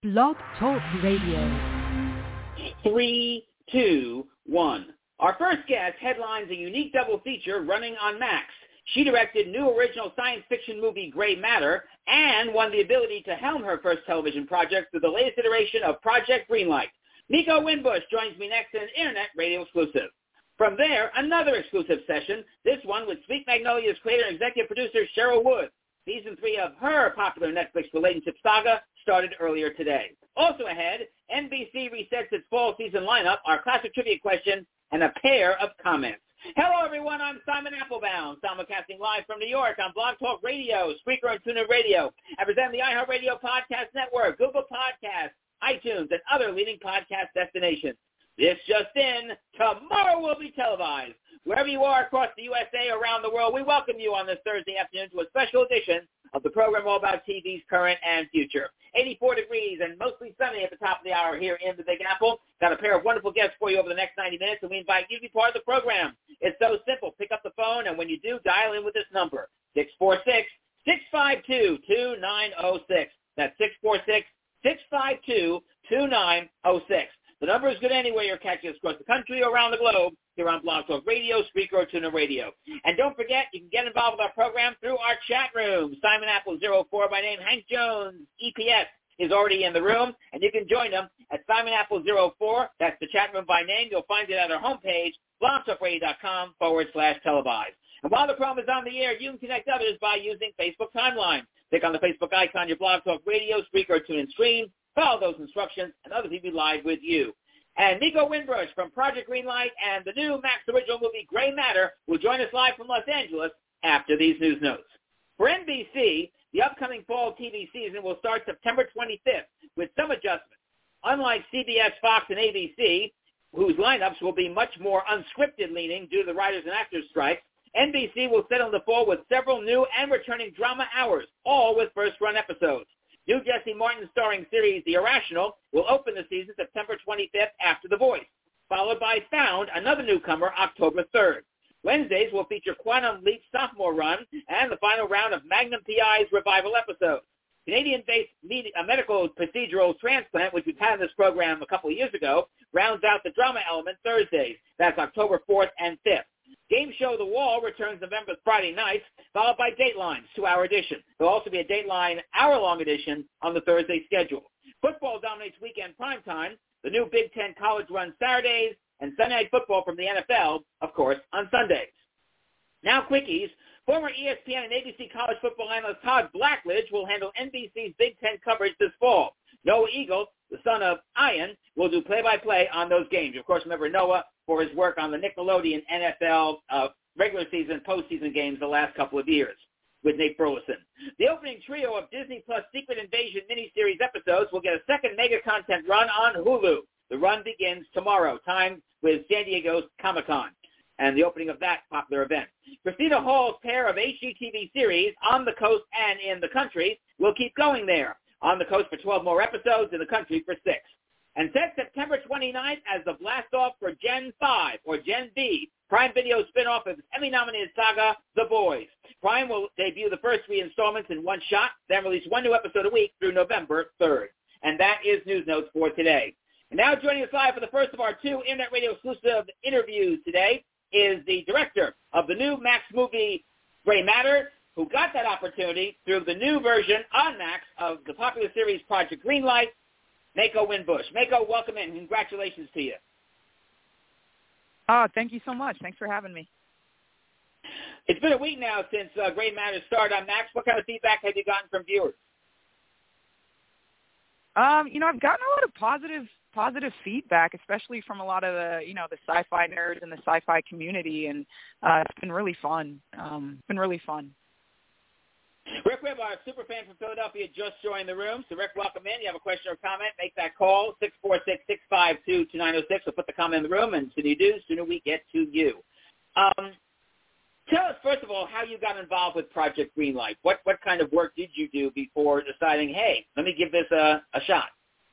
Blog Talk Radio. 3, 2, 1. Our first guest headlines a unique double feature running on Max. She directed new original science fiction movie Gray Matter and won the ability to helm her first television project through the latest iteration of Project Greenlight. Nico Winbush joins me next in an internet radio exclusive. From there, another exclusive session, this one with Sweet Magnolia's creator and executive producer Cheryl Wood. Season 3 of her popular Netflix relationship saga started earlier today. Also ahead, NBC resets its fall season lineup, our classic trivia question, and a pair of comments. Hello, everyone. I'm Simon Applebaum, simulcasting live from New York on Blog Talk Radio, Spreaker, and TuneIn Radio. I present the iHeartRadio Podcast Network, Google Podcasts, iTunes, and other leading podcast destinations. This just in, tomorrow will be televised. Wherever you are across the USA or around the world, we welcome you on this Thursday afternoon to a special edition of the program all about TV's current and future. 84 degrees and mostly sunny at the top of the hour here in the Big Apple. Got a pair of wonderful guests for you over the next 90 minutes, and we invite you to be part of the program. It's so simple. Pick up the phone, and when you do, dial in with this number, 646-652-2906. That's 646-652-2906. The number is good anywhere you're catching us across the country or around the globe here on Blog Talk Radio, Spreaker, or TuneIn Radio. And don't forget, you can get involved with our program through our chat room. Simon Apple 04 by name, Hank Jones, EPS, is already in the room, and you can join them at Simon Apple 04. That's the chat room by name. You'll find it at our homepage, blogtalkradio.com/televised. And while the program is on the air, you can connect others by using Facebook Timeline. Click on the Facebook icon, your Blog Talk Radio, Spreaker, or TuneIn screen. Follow those instructions, and others will be live with you. And Nico Winbush from Project Greenlight and the new Max original movie Gray Matter will join us live from Los Angeles after these news notes. For NBC, the upcoming fall TV season will start September 25th with some adjustments. Unlike CBS, Fox, and ABC, whose lineups will be much more unscripted leaning due to the writers and actors strikes, NBC will settle the fall with several new and returning drama hours, all with first-run episodes. New Jesse Martin starring series The Irrational will open the season September 25th after The Voice, followed by Found, another newcomer, October 3rd. Wednesdays will feature Quantum Leap sophomore run and the final round of Magnum PI's revival episodes. Canadian-based medical procedural Transplant, which we've had in this program a couple of years ago, rounds out the drama element Thursdays. That's October 4th and 5th. Game show The Wall returns November Friday nights, followed by Dateline's 2-hour edition. There'll also be a Dateline hour-long edition on the Thursday schedule. Football dominates weekend primetime. The new Big Ten college runs Saturdays, and Sunday Night Football from the NFL, of course, on Sundays. Now quickies. Former ESPN and ABC college football analyst Todd Blackledge will handle NBC's Big Ten coverage this fall. Noah Eagle, the son of Ian, will do play-by-play on those games. Of course, remember Noah for his work on the Nickelodeon NFL regular season, postseason games the last couple of years with Nate Burleson. The opening trio of Disney Plus Secret Invasion miniseries episodes will get a second mega content run on Hulu. The run begins tomorrow, timed with San Diego's Comic-Con and the opening of that popular event. Christina Hall's pair of HGTV series, On the Coast and In the Country, will keep going there. On the Coast for 12 more episodes, In the Country for 6. And set September 29th as the blast-off for Gen 5, or Gen V, Prime Video's spin-off of its Emmy-nominated saga, The Boys. Prime will debut the first 3 installments in one shot, then release 1 new episode a week through November 3rd. And that is News Notes for today. And now joining us live for the first of our 2 Internet Radio exclusive interviews today is the director of the new Max movie, Gray Matter, who got that opportunity through the new version on Max of the popular series Project Greenlight, Mako Winbush. Mako, welcome in. Congratulations to you. Thank you so much. Thanks for having me. It's been a week now since Gray Matter started on Max. What kind of feedback have you gotten from viewers? I've gotten a lot of positive feedback, especially from a lot of the sci-fi nerds and the sci-fi community, and it's been really fun. Rick Webb, our super fan from Philadelphia, just joined the room. So, Rick, welcome in. You have a question or comment, make that call, 646-652-2906. We'll put the comment in the room, and sooner you do, sooner we get to you. Tell us, first of all, how you got involved with Project Greenlight. What kind of work did you do before deciding, hey, let me give this a shot?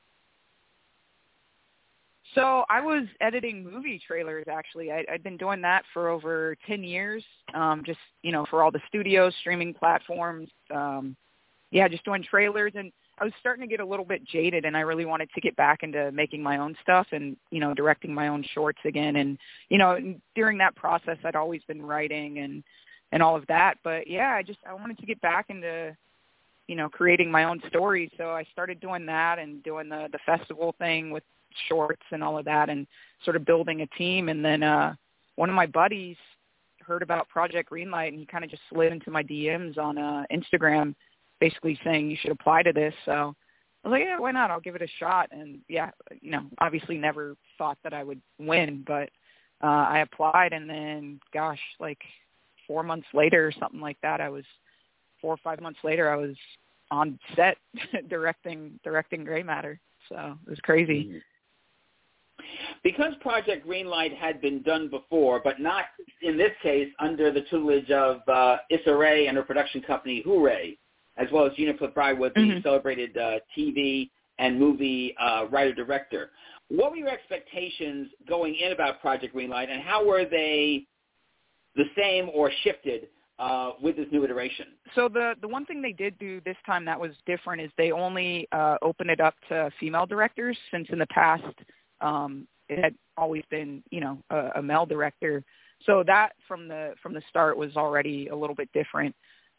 So I was editing movie trailers, actually. I'd been doing that for over 10 years, for all the studios, streaming platforms. Just doing trailers. And was starting to get a little bit jaded, and I really wanted to get back into making my own stuff and, you know, directing my own shorts again. And, you know, during that process, I'd always been writing and all of that. But, yeah, I wanted to get back into, you know, creating my own stories. So I started doing that and doing the festival thing with shorts and all of that and sort of building a team. And then one of my buddies heard about Project Greenlight, and he kind of just slid into my DMs on Instagram basically saying you should apply to this. So I was like, yeah, why not? I'll give it a shot. And, yeah, you know, obviously never thought that I would win, but I applied. And then, gosh, like 4 months later or something like that, 4 or 5 months later, I was on set directing Gray Matter. So it was crazy. Mm-hmm. Because Project Greenlight had been done before, but not in this case under the tutelage of Issa Rae and her production company Hooray, as well as Gina Plytt-Bywood, the celebrated TV and movie writer-director. What were your expectations going in about Project Greenlight, and how were they the same or shifted with this new iteration? So the one thing they did do this time that was different is they only opened it up to female directors, since in the past it had always been, you know, a male director. So that from the start was already a little bit different.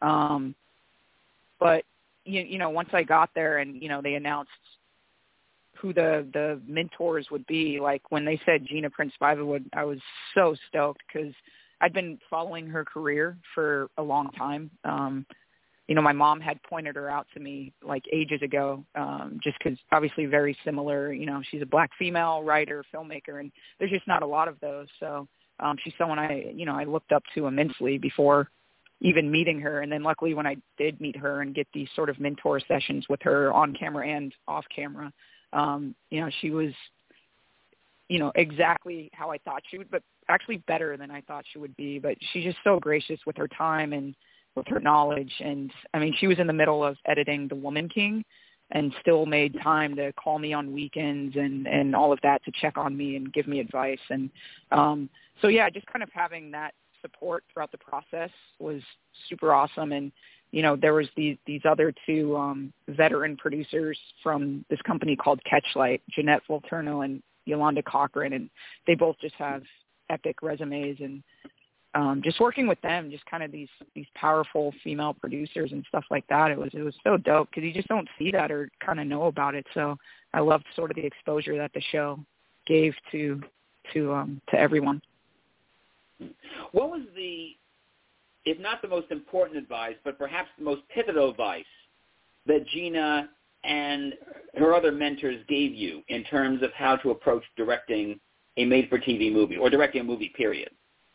But, you know, once I got there and, you know, they announced who the mentors would be, like when they said Gina Prince-Bythewood, I was so stoked because I'd been following her career for a long time. You know, my mom had pointed her out to me like ages ago, just because obviously very similar. You know, she's a Black female writer, filmmaker, and there's just not a lot of those. So she's someone I looked up to immensely before even meeting her. And then luckily when I did meet her and get these sort of mentor sessions with her on camera and off camera, you know, she was, you know, exactly how I thought she would, but actually better than I thought she would be. But she's just so gracious with her time and with her knowledge. And I mean, she was in the middle of editing The Woman King and still made time to call me on weekends and all of that to check on me and give me advice. And so, yeah, just kind of having that support throughout the process was super awesome. And, you know, there was these other two veteran producers from this company called Catchlight, Jeanette Volturno and Yolanda Cochran, and they both just have epic resumes. And just working with them, just kind of these powerful female producers and stuff like that, it was so dope because you just don't see that or kind of know about it. So I loved sort of the exposure that the show gave to everyone. What was if not the most important advice, but perhaps the most pivotal advice that Gina and her other mentors gave you in terms of how to approach directing a made-for-TV movie or directing a movie, period?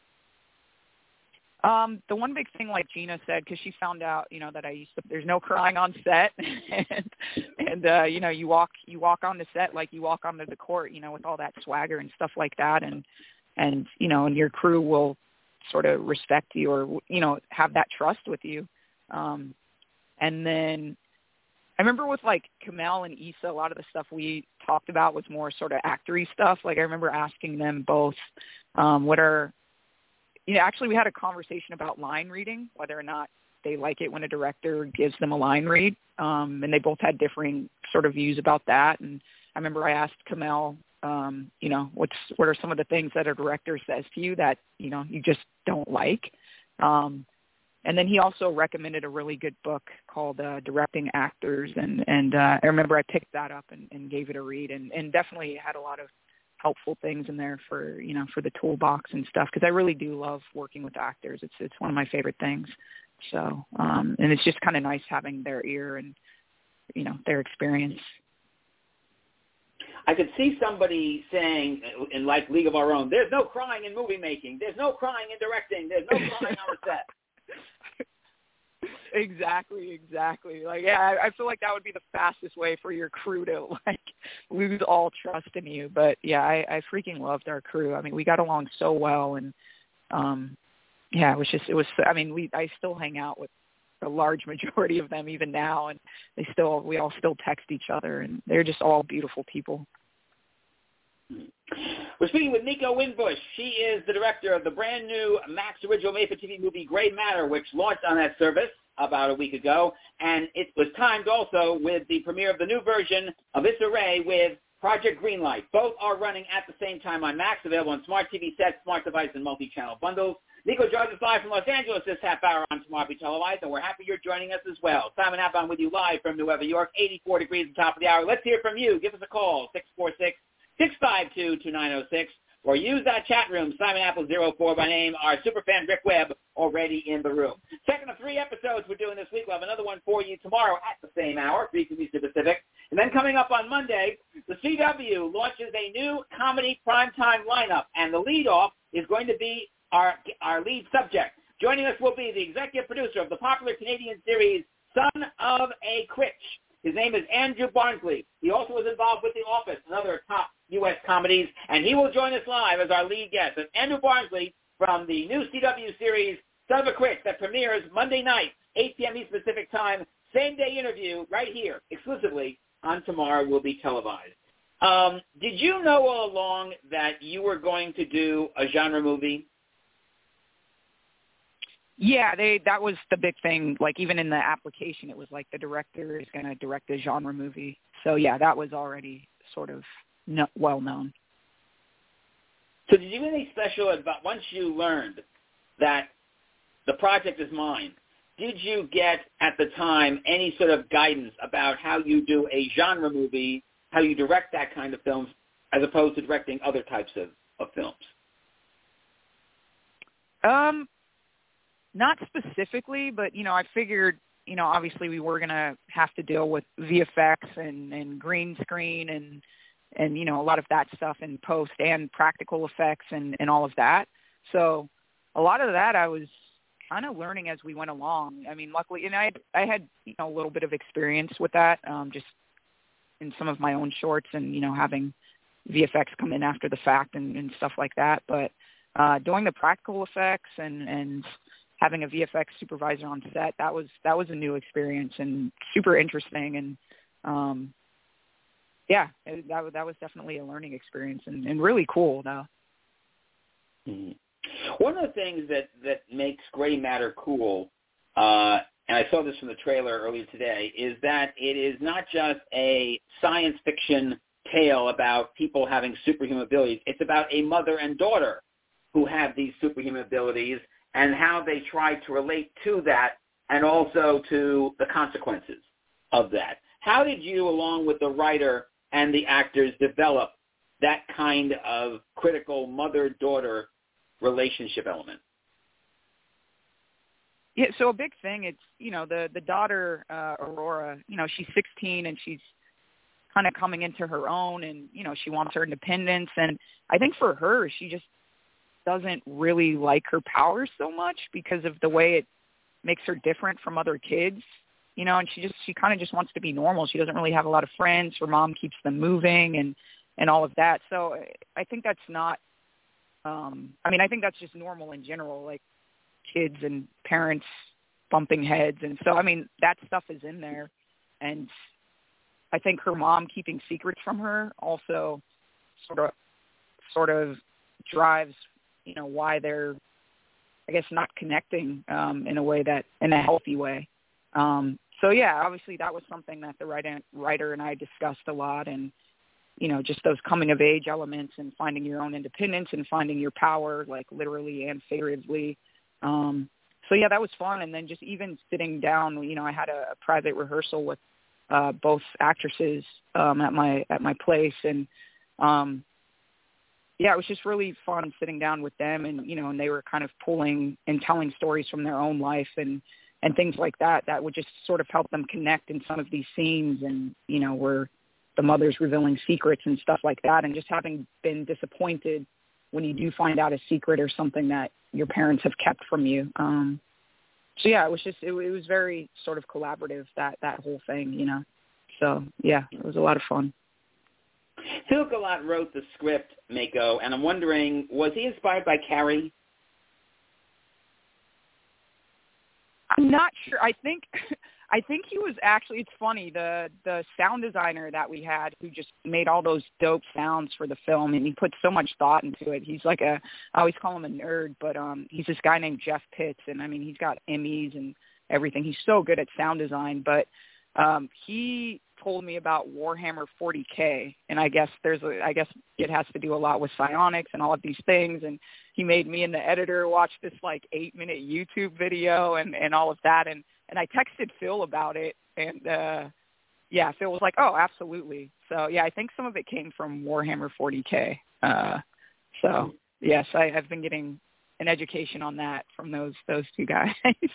The one big thing, like Gina said, because she found out, you know, that there's no crying on set, and you know, you walk on the set like you walk onto the court, you know, with all that swagger and stuff like that, and you know, and your crew will sort of respect you or, you know, have that trust with you. And then I remember with like Kamel and Issa, a lot of the stuff we talked about was more sort of actory stuff. Like I remember asking them both, actually we had a conversation about line reading, whether or not they like it when a director gives them a line read. And they both had differing sort of views about that. And I remember I asked Kamel, you know, what are some of the things that a director says to you that, you know, you just don't like? And then he also recommended a really good book called Directing Actors. And I remember I picked that up and gave it a read and definitely had a lot of helpful things in there for, you know, for the toolbox and stuff. Cause I really do love working with actors. It's one of my favorite things. So, and it's just kind of nice having their ear and, you know, their experience. I could see somebody saying, in like League of Our Own, there's no crying in movie making. There's no crying in directing. There's no crying on the set. Exactly. Like, yeah, I feel like that would be the fastest way for your crew to like lose all trust in you. But yeah, I freaking loved our crew. I mean, we got along so well, and yeah, I still hang out with a large majority of them even now, and we all still text each other, and they're just all beautiful people. We're speaking with Nico Winbush. She is the director of the brand new Max original made-for-TV movie Gray Matter, which launched on that service. about a week ago, and it was timed also with the premiere of the new version of Issa Rae with Project Greenlight. Both are running at the same time on Max, available on smart TV sets, smart device, and multi-channel bundles. Nico joins us live from Los Angeles this half hour on Smartly Televised, and we're happy you're joining us as well. Simon Applebaum with you live from Nueva York, 84 degrees at the top of the hour. Let's hear from you. Give us a call, 646-652-2906, or use that chat room, Simon Apple 04 by name, our superfan Rick Webb already in the room. Second of 3 episodes we're doing this week. We'll have another one for you tomorrow at the same hour, 3 Eastern Pacific. And then coming up on Monday, the CW launches a new comedy primetime lineup, and the lead-off is going to be our lead subject. Joining us will be the executive producer of the popular Canadian series Son of a Critch. His name is Andrew Barnsley. He also was involved with The Office and other top U.S. comedies, and he will join us live as our lead guest. It's Andrew Barnsley from the new CW series Son of a Critch that premieres Monday night, 8 p.m. East Pacific Time. Same-day interview right here, exclusively on Tomorrow Will Be Televised. Did you know all along that you were going to do a genre movie? Yeah, that was the big thing. Like, even in the application, it was like the director is going to direct a genre movie. So, yeah, that was already sort of well known. So did you do anything special about, once you learned that the project is mine, did you get, at the time, any sort of guidance about how you do a genre movie, how you direct that kind of films, as opposed to directing other types of films? Not specifically, but, I figured, obviously we were going to have to deal with VFX and green screen and a lot of that stuff in post and practical effects and all of that. So a lot of that I was kind of learning as we went along. I mean, luckily, and I had, a little bit of experience with that, just in some of my own shorts and, having VFX come in after the fact and stuff like that. But doing the practical effects and having a VFX supervisor on set, that was a new experience and super interesting. And that was definitely a learning experience and really cool though. Mm-hmm. One of the things that makes Gray Matter cool, and I saw this from the trailer earlier today, is that it is not just a science fiction tale about people having superhuman abilities. It's about a mother and daughter who have these superhuman abilities and how they try to relate to that and also to the consequences of that. How did you, along with the writer and the actors, develop that kind of critical mother-daughter relationship element? Yeah, so a big thing, it's, the daughter, Aurora, she's 16 and she's kind of coming into her own and, she wants her independence. And I think for her, she just doesn't really like her powers so much because of the way it makes her different from other kids, and she kind of just wants to be normal. She doesn't really have a lot of friends. Her mom keeps them moving and all of that. So I think that's not, I think that's just normal in general, like kids and parents bumping heads. And so, that stuff is in there. And I think her mom keeping secrets from her also sort of drives, why they're, I guess, not connecting in a healthy way. So yeah, obviously that was something that the writer and I discussed a lot, and just those coming of age elements and finding your own independence and finding your power, like literally and figuratively. So yeah, that was fun. And then just even sitting down, I had a private rehearsal with both actresses at my place, and yeah, it was just really fun sitting down with them, and and they were kind of pulling and telling stories from their own life and things like that would just sort of help them connect in some of these scenes, and where the mother's revealing secrets and stuff like that, and just having been disappointed when you do find out a secret or something that your parents have kept from you. So yeah, it was very sort of collaborative, that whole thing, So yeah, it was a lot of fun. Phil Galat wrote the script, Mako, and I'm wondering, was he inspired by Carrie? I'm not sure. I think he was actually, it's funny, the sound designer that we had who just made all those dope sounds for the film, and he put so much thought into it. He's like I always call him a nerd, but he's this guy named Jeff Pitts, and he's got Emmys and everything. He's so good at sound design, but he told me about Warhammer 40K, and I guess it has to do a lot with psionics and all of these things, and he made me and the editor watch this like 8-minute YouTube video and all of that, and I texted Phil about it, and Phil was like, oh, absolutely. So yeah, I think some of it came from Warhammer 40K. So yes, I've been getting an education on that from those two guys.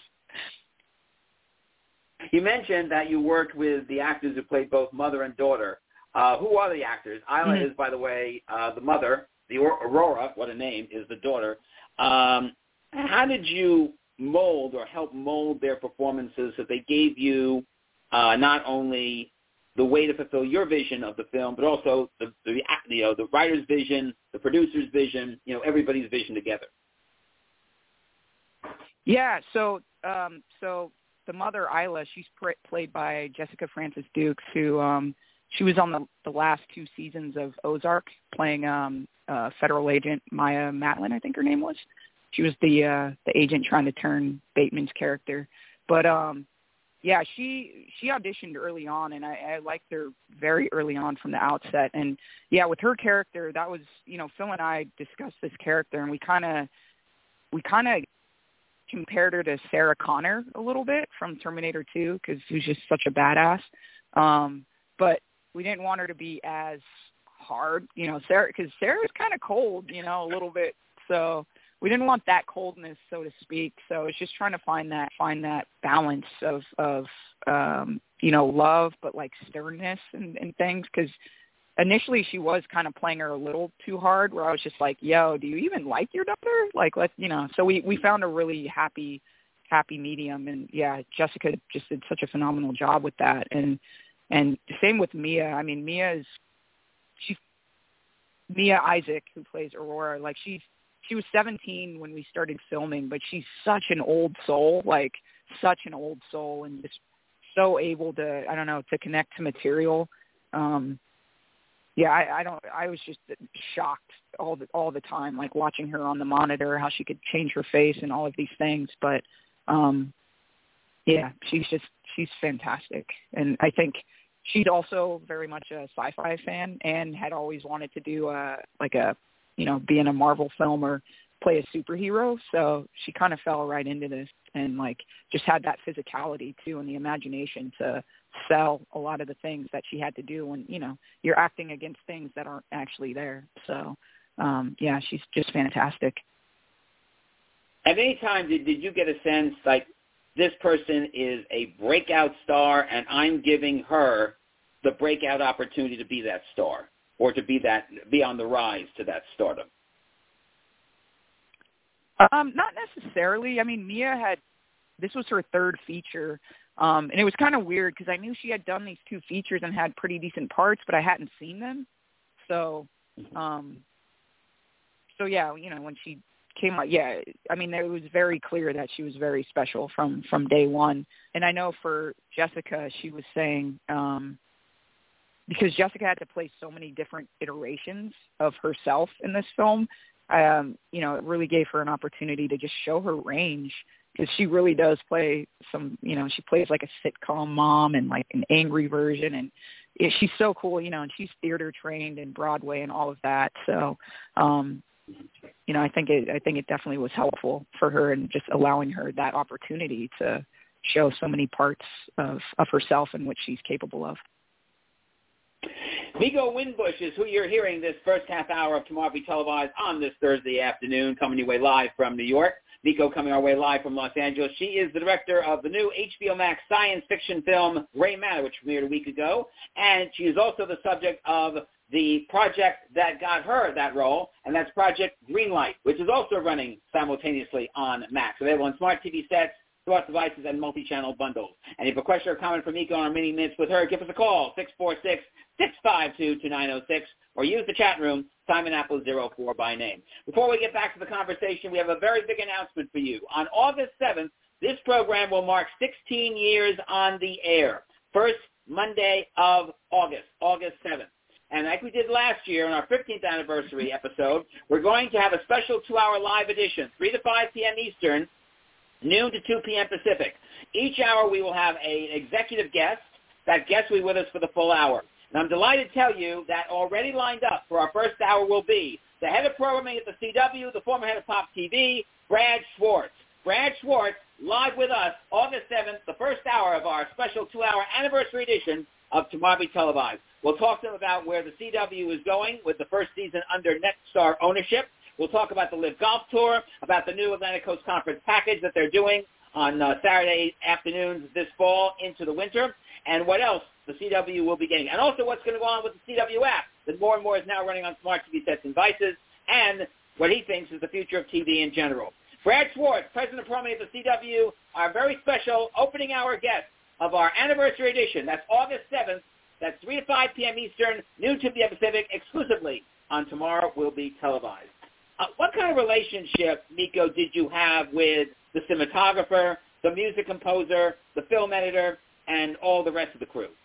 You mentioned that you worked with the actors who played both mother and daughter. Who are the actors? Isla is, by the way, the mother. The Aurora, what a name, is the daughter. How did you mold or help mold their performances so they gave you not only the way to fulfill your vision of the film, but also the writer's vision, the producer's vision, everybody's vision together? Yeah, so the mother, Isla, she's played by Jessica Francis Dukes, who she was on the last 2 seasons of Ozark, playing federal agent Maya Matlin, I think her name was. She was the agent trying to turn Bateman's character. But she auditioned early on, and I liked her very early on from the outset. And yeah, with her character, that was, Phil and I discussed this character, and we kind of compared her to Sarah Connor a little bit from Terminator 2, because she was just such a badass. But we didn't want her to be as hard, Sarah, because Sarah's kind of cold, a little bit. So we didn't want that coldness, so to speak. So it's just trying to find that balance of love, but like sternness and things. Because initially she was kind of playing her a little too hard, where I was just like, yo, do you even like your daughter? Like, let's, so we found a really happy medium. And yeah, Jessica just did such a phenomenal job with that. And same with Mia. I mean, Mia Isaac, who plays Aurora, like she was 17 when we started filming, but she's such an old soul, and just so able to connect to material. I was just shocked all the time, like watching her on the monitor, how she could change her face and all of these things. But she's fantastic. And I think she's also very much a sci-fi fan and had always wanted to do be in a Marvel film or play a superhero. So she kind of fell right into this and like just had that physicality too and the imagination to sell a lot of the things that she had to do when, you're acting against things that aren't actually there. So, she's just fantastic. At any time, did you get a sense like this person is a breakout star and I'm giving her the breakout opportunity to be that star or to be on the rise to that stardom? Not necessarily. I mean, Mia this was her 3rd feature. And it was kind of weird because I knew she had done these 2 features and had pretty decent parts, but I hadn't seen them. So, when she came out, I mean, it was very clear that she was very special from day one. And I know for Jessica, she was saying, because Jessica had to play so many different iterations of herself in this film, it really gave her an opportunity to just show her range. Because she really does play she plays like a sitcom mom and like an angry version, and she's so cool, and she's theater trained and Broadway and all of that. So, I think it definitely was helpful for her and just allowing her that opportunity to show so many parts of herself and what she's capable of. Miko Winbush is who you're hearing this first half hour of Tomorrow Be Televised on this Thursday afternoon, coming your way live from New York. Miko coming our way live from Los Angeles. She is the director of the new HBO Max science fiction film Gray Matter, which premiered a week ago. And she is also the subject of the project that got her that role, and that's Project Greenlight, which is also running simultaneously on Max. Available on smart TV sets, smart devices, and multi-channel bundles. And if you have a question or comment for Miko on our mini minutes with her, give us a call, 646-652-2906, or use the chat room, Simon Apple 04 by name. Before we get back to the conversation, we have a very big announcement for you. On August 7th, this program will mark 16 years on the air. First Monday of August 7th. And like we did last year on our 15th anniversary episode, we're going to have a special 2-hour live edition, 3 to 5 p.m. Eastern, noon to 2 p.m. Pacific. Each hour we will have an executive guest. That guest will be with us for the full hour. And I'm delighted to tell you that already lined up for our first hour will be the head of programming at the CW, the former head of Pop TV, Brad Schwartz. Brad Schwartz, live with us August 7th, the first hour of our special 2-hour anniversary edition of Tomorrow Be Televised. We'll talk to him about where the CW is going with the first season under Nexstar ownership. We'll talk about the Live Golf Tour, about the new Atlantic Coast Conference package that they're doing on Saturday afternoons this fall into the winter, and what else the CW will be getting. And also what's going to go on with the CW app that more and more is now running on smart TV sets and devices, and what he thinks is the future of TV in general. Brad Schwartz, president of programming at the CW, our very special opening hour guest of our anniversary edition. That's August 7th. That's 3 to 5 p.m. Eastern, noon to p.m. Pacific, exclusively on Tomorrow Will Be Televised. What kind of relationship, Miko, did you have with the cinematographer, the music composer, the film editor, and all the rest of the crew?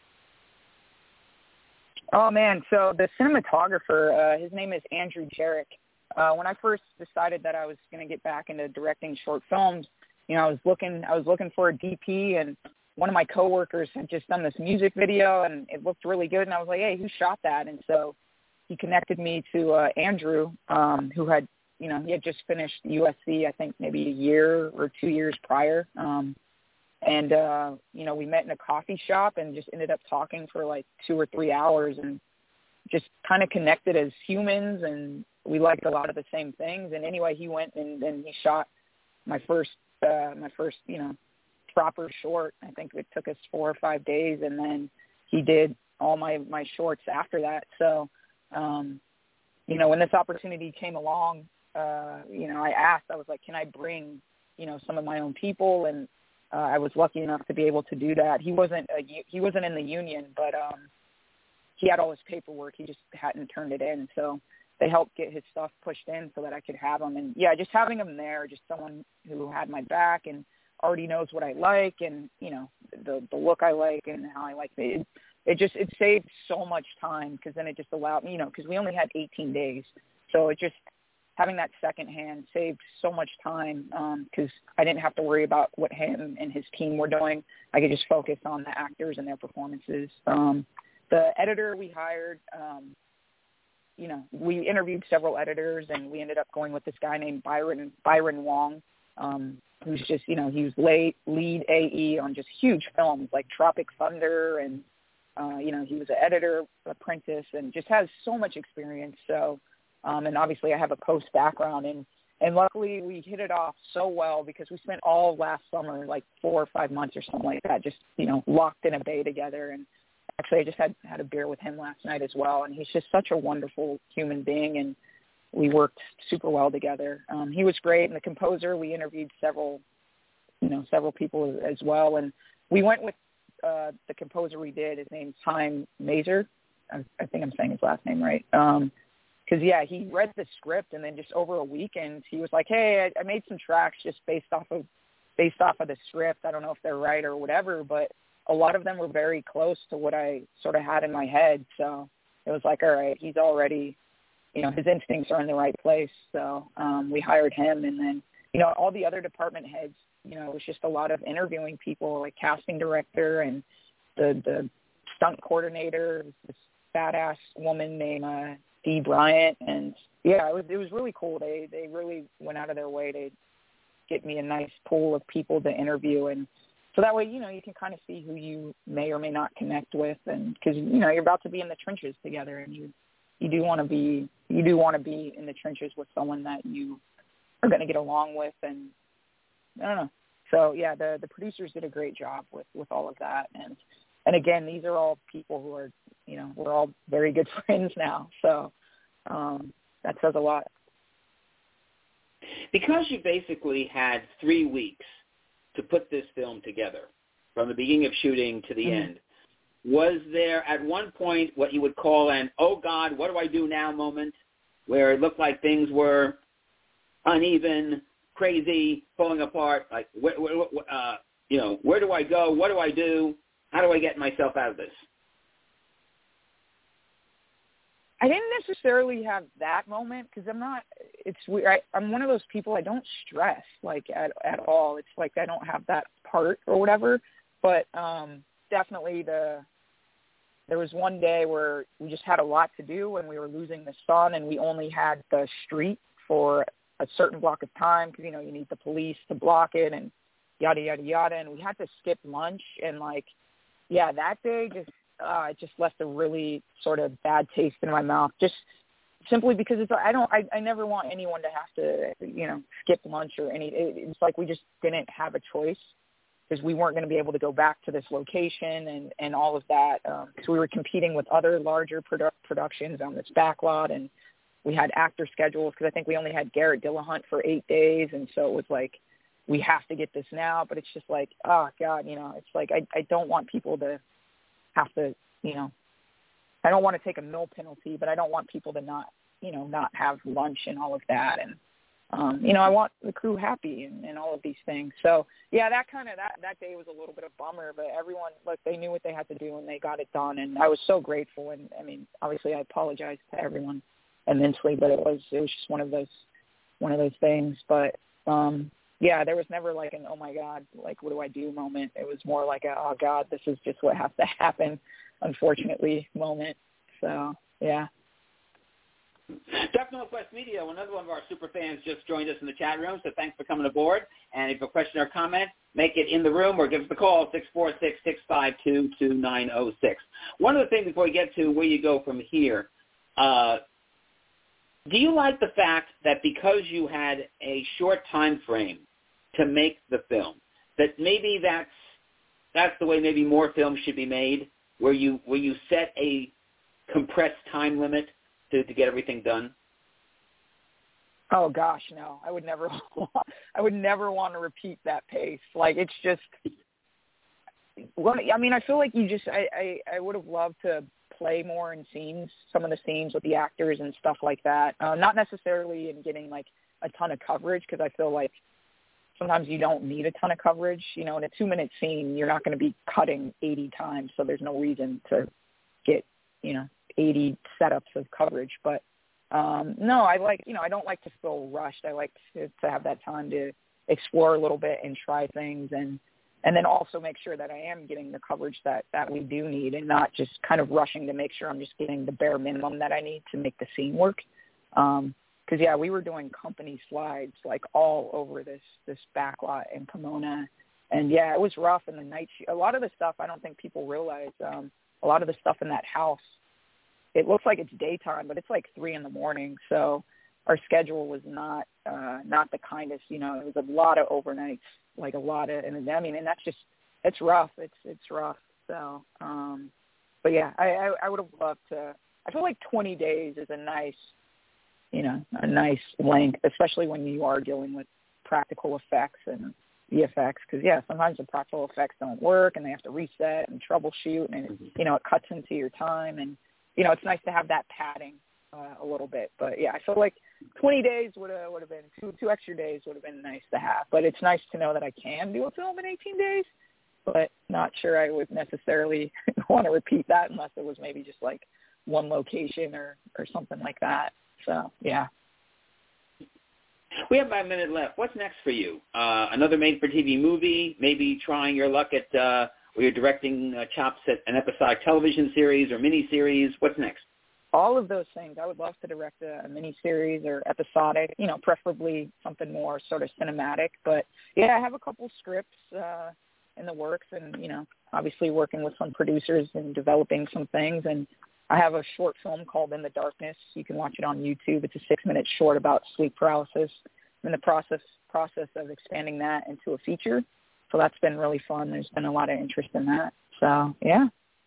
Oh, man. So the cinematographer, his name is Andrew Jarek. When I first decided that I was going to get back into directing short films, you know, I was looking for a DP, and one of my coworkers had just done this music video, and it looked really good. And I was like, hey, who shot that? And so he connected me to Andrew, who had, you know, he had just finished USC, I think maybe a year or 2 years prior. And, you know, we met in a coffee shop and just ended up talking for like 2 or 3 hours and just kind of connected as humans, and we liked a lot of the same things. And anyway, he went and he shot my first, you know, proper short. I think it took us 4 or 5 days, and then he did all my shorts after that. So, you know, when this opportunity came along, you know, I was like, can I bring, you know, some of my own people? And I was lucky enough to be able to do that. He wasn't in the union, but he had all his paperwork. He just hadn't turned it in. So they helped get his stuff pushed in so that I could have him. And yeah, just having him there, just someone who had my back and already knows what I like, and, you know, the look I like and how I like it. It saved so much time, because then it just allowed me, you know, because we only had 18 days. So it just, having that second hand saved so much time, because I didn't have to worry about what him and his team were doing. I could just focus on the actors and their performances. The editor we hired, you know, we interviewed several editors, and we ended up going with this guy named Byron Wong, who's just, you know, he was lead AE on just huge films like Tropic Thunder, and, you know, he was an editor apprentice and just has so much experience. So, and obviously I have a post background, and luckily we hit it off so well, because we spent all last summer, like 4 or 5 months or something like that, just, you know, locked in a bay together. And actually I just had a beer with him last night as well. And he's just such a wonderful human being, and we worked super well together. He was great. And the composer, we interviewed several people as well. And we went with the composer we did. His name's Chaim Mazer. I think I'm saying his last name right. Because, yeah, he read the script, and then just over a weekend, he was like, hey, I made some tracks just based off of the script. I don't know if they're right or whatever, but a lot of them were very close to what I sort of had in my head. So it was like, all right, he's already, you know, his instincts are in the right place. So we hired him. And then, you know, all the other department heads, you know, it was just a lot of interviewing people, like casting director and the stunt coordinator, this badass woman named Dee Bryant. And yeah, it was really cool. They really went out of their way to get me a nice pool of people to interview. And so that way, you know, you can kind of see who you may or may not connect with. And because, you know, you're about to be in the trenches together, and you do want to be in the trenches with someone that you are going to get along with. And I don't know. So yeah, the producers did a great job with all of that. And again, these are all people who are, you know, we're all very good friends now. So that says a lot. Because you basically had 3 weeks to put this film together, from the beginning of shooting to the end, was there at one point what you would call an, oh God, what do I do now moment, where it looked like things were uneven, crazy, falling apart, like, you know, where do I go? What do I do? How do I get myself out of this? I didn't necessarily have that moment because I'm not. It's weird. I'm one of those people. I don't stress like at all. It's like I don't have that part or whatever. But definitely there was one day where we just had a lot to do and we were losing the sun and we only had the street for a certain block of time because, you know, you need the police to block it and yada, yada, yada. And we had to skip lunch. And, like, yeah, that day just it just left a really sort of bad taste in my mouth just simply because I never want anyone to have to, you know, skip lunch or it's like we just didn't have a choice because we weren't going to be able to go back to this location and all of that. So we were competing with other larger productions on this backlot, and we had actor schedules because I think we only had Garrett Dillahunt for 8 days, and so it was like, we have to get this now. But it's just like, oh, God, you know, it's like I don't want people to have to, you know, I don't want to take a meal penalty, but I don't want people to not have lunch and all of that. And, you know, I want the crew happy and all of these things. So, yeah, that day was a little bit of a bummer, but everyone, look, they knew what they had to do and they got it done. And I was so grateful. And, I mean, obviously I apologize to everyone immensely, but it was just one of those things. But, yeah, there was never like an, oh, my God, like, what do I do moment. It was more like a, oh, God, this is just what has to happen, unfortunately, moment. So, yeah. Dark Northwest Media, another one of our super fans, just joined us in the chat room, so thanks for coming aboard. And if you have a question or comment, make it in the room or give us a call, 646-652-2906. One other thing before we get to where you go from here, do you like the fact that because you had a short time frame to make the film, that maybe that's the way maybe more films should be made, where you set a compressed time limit to get everything done? Oh gosh, no. I would never want to repeat that pace. Like, it's just, I mean, I feel like I would have loved to play more in some of the scenes with the actors and stuff like that. Not necessarily in getting like a ton of coverage, because I feel like sometimes you don't need a ton of coverage. You know, in a 2-minute scene, you're not going to be cutting 80 times, so there's no reason to get, you know, 80 setups of coverage. But no, I don't like to feel rushed. I like to have that time to explore a little bit and try things, and then also make sure that I am getting the coverage that we do need, and not just kind of rushing to make sure I'm just getting the bare minimum that I need to make the scene work. Because, yeah, we were doing company slides like all over this backlot in Pomona. And, yeah, it was rough in the night. A lot of the stuff I don't think people realize, a lot of the stuff in that house, it looks like it's daytime, but it's like 3 a.m. So our schedule was not the kindest. You know, it was a lot of overnights, like a lot of, and I mean, and that's just, it's rough. It's rough. So, but yeah, I would have loved to. I feel like 20 days is a nice length, especially when you are dealing with practical effects and VFX, because, yeah, sometimes the practical effects don't work and they have to reset and troubleshoot, and you know, it cuts into your time, and you know, it's nice to have that padding a little bit. But yeah, I feel like 20 days would have been two extra days would have been nice to have. But it's nice to know that I can do a film in 18 days. But not sure I would necessarily want to repeat that unless it was maybe just like one location or something like that. So yeah. We have about a minute left. What's next for you? Another made-for-TV movie? Maybe trying your luck at where you're directing chops at an episodic television series or miniseries? What's next? All of those things. I would love to direct a miniseries or episodic, you know, preferably something more sort of cinematic. But, yeah, I have a couple scripts in the works, and, you know, obviously working with some producers and developing some things. And I have a short film called In the Darkness. You can watch it on YouTube. It's a 6-minute short about sleep paralysis. I'm in the process of expanding that into a feature. So that's been really fun. There's been a lot of interest in that. So, yeah.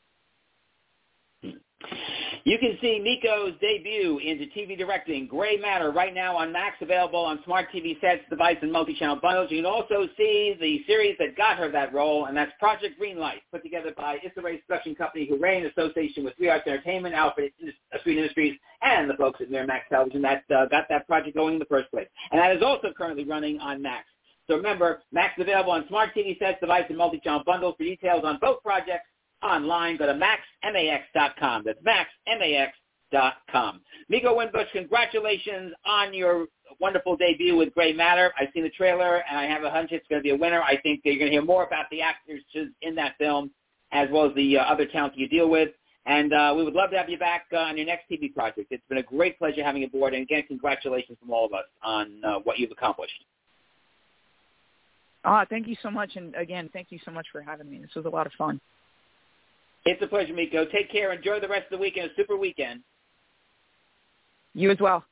You can see Miko's debut into TV directing, Gray Matter, right now on Max, available on smart TV sets, device, and multi-channel bundles. You can also see the series that got her that role, and that's Project Greenlight, put together by Issa Rae's production company, Hooray, in association with 3 Arts Entertainment, Alfred Screen Industries, and the folks at Miramax Television that got that project going in the first place. And that is also currently running on Max. So remember, Max is available on smart TV sets, device, and multi-channel bundles. For details on both projects online, go to maxmax.com. That's maxmax.com. YouTube.com. Miko Winbush, congratulations on your wonderful debut with Gray Matter. I've seen the trailer, and I have a hunch it's going to be a winner. I think that you're going to hear more about the actors in that film as well as the other talent you deal with. And we would love to have you back on your next TV project. It's been a great pleasure having you aboard. And, again, congratulations from all of us on what you've accomplished. Thank you so much. And, again, thank you so much for having me. This was a lot of fun. It's a pleasure, Miko. Take care. Enjoy the rest of the weekend. A super weekend. You as well.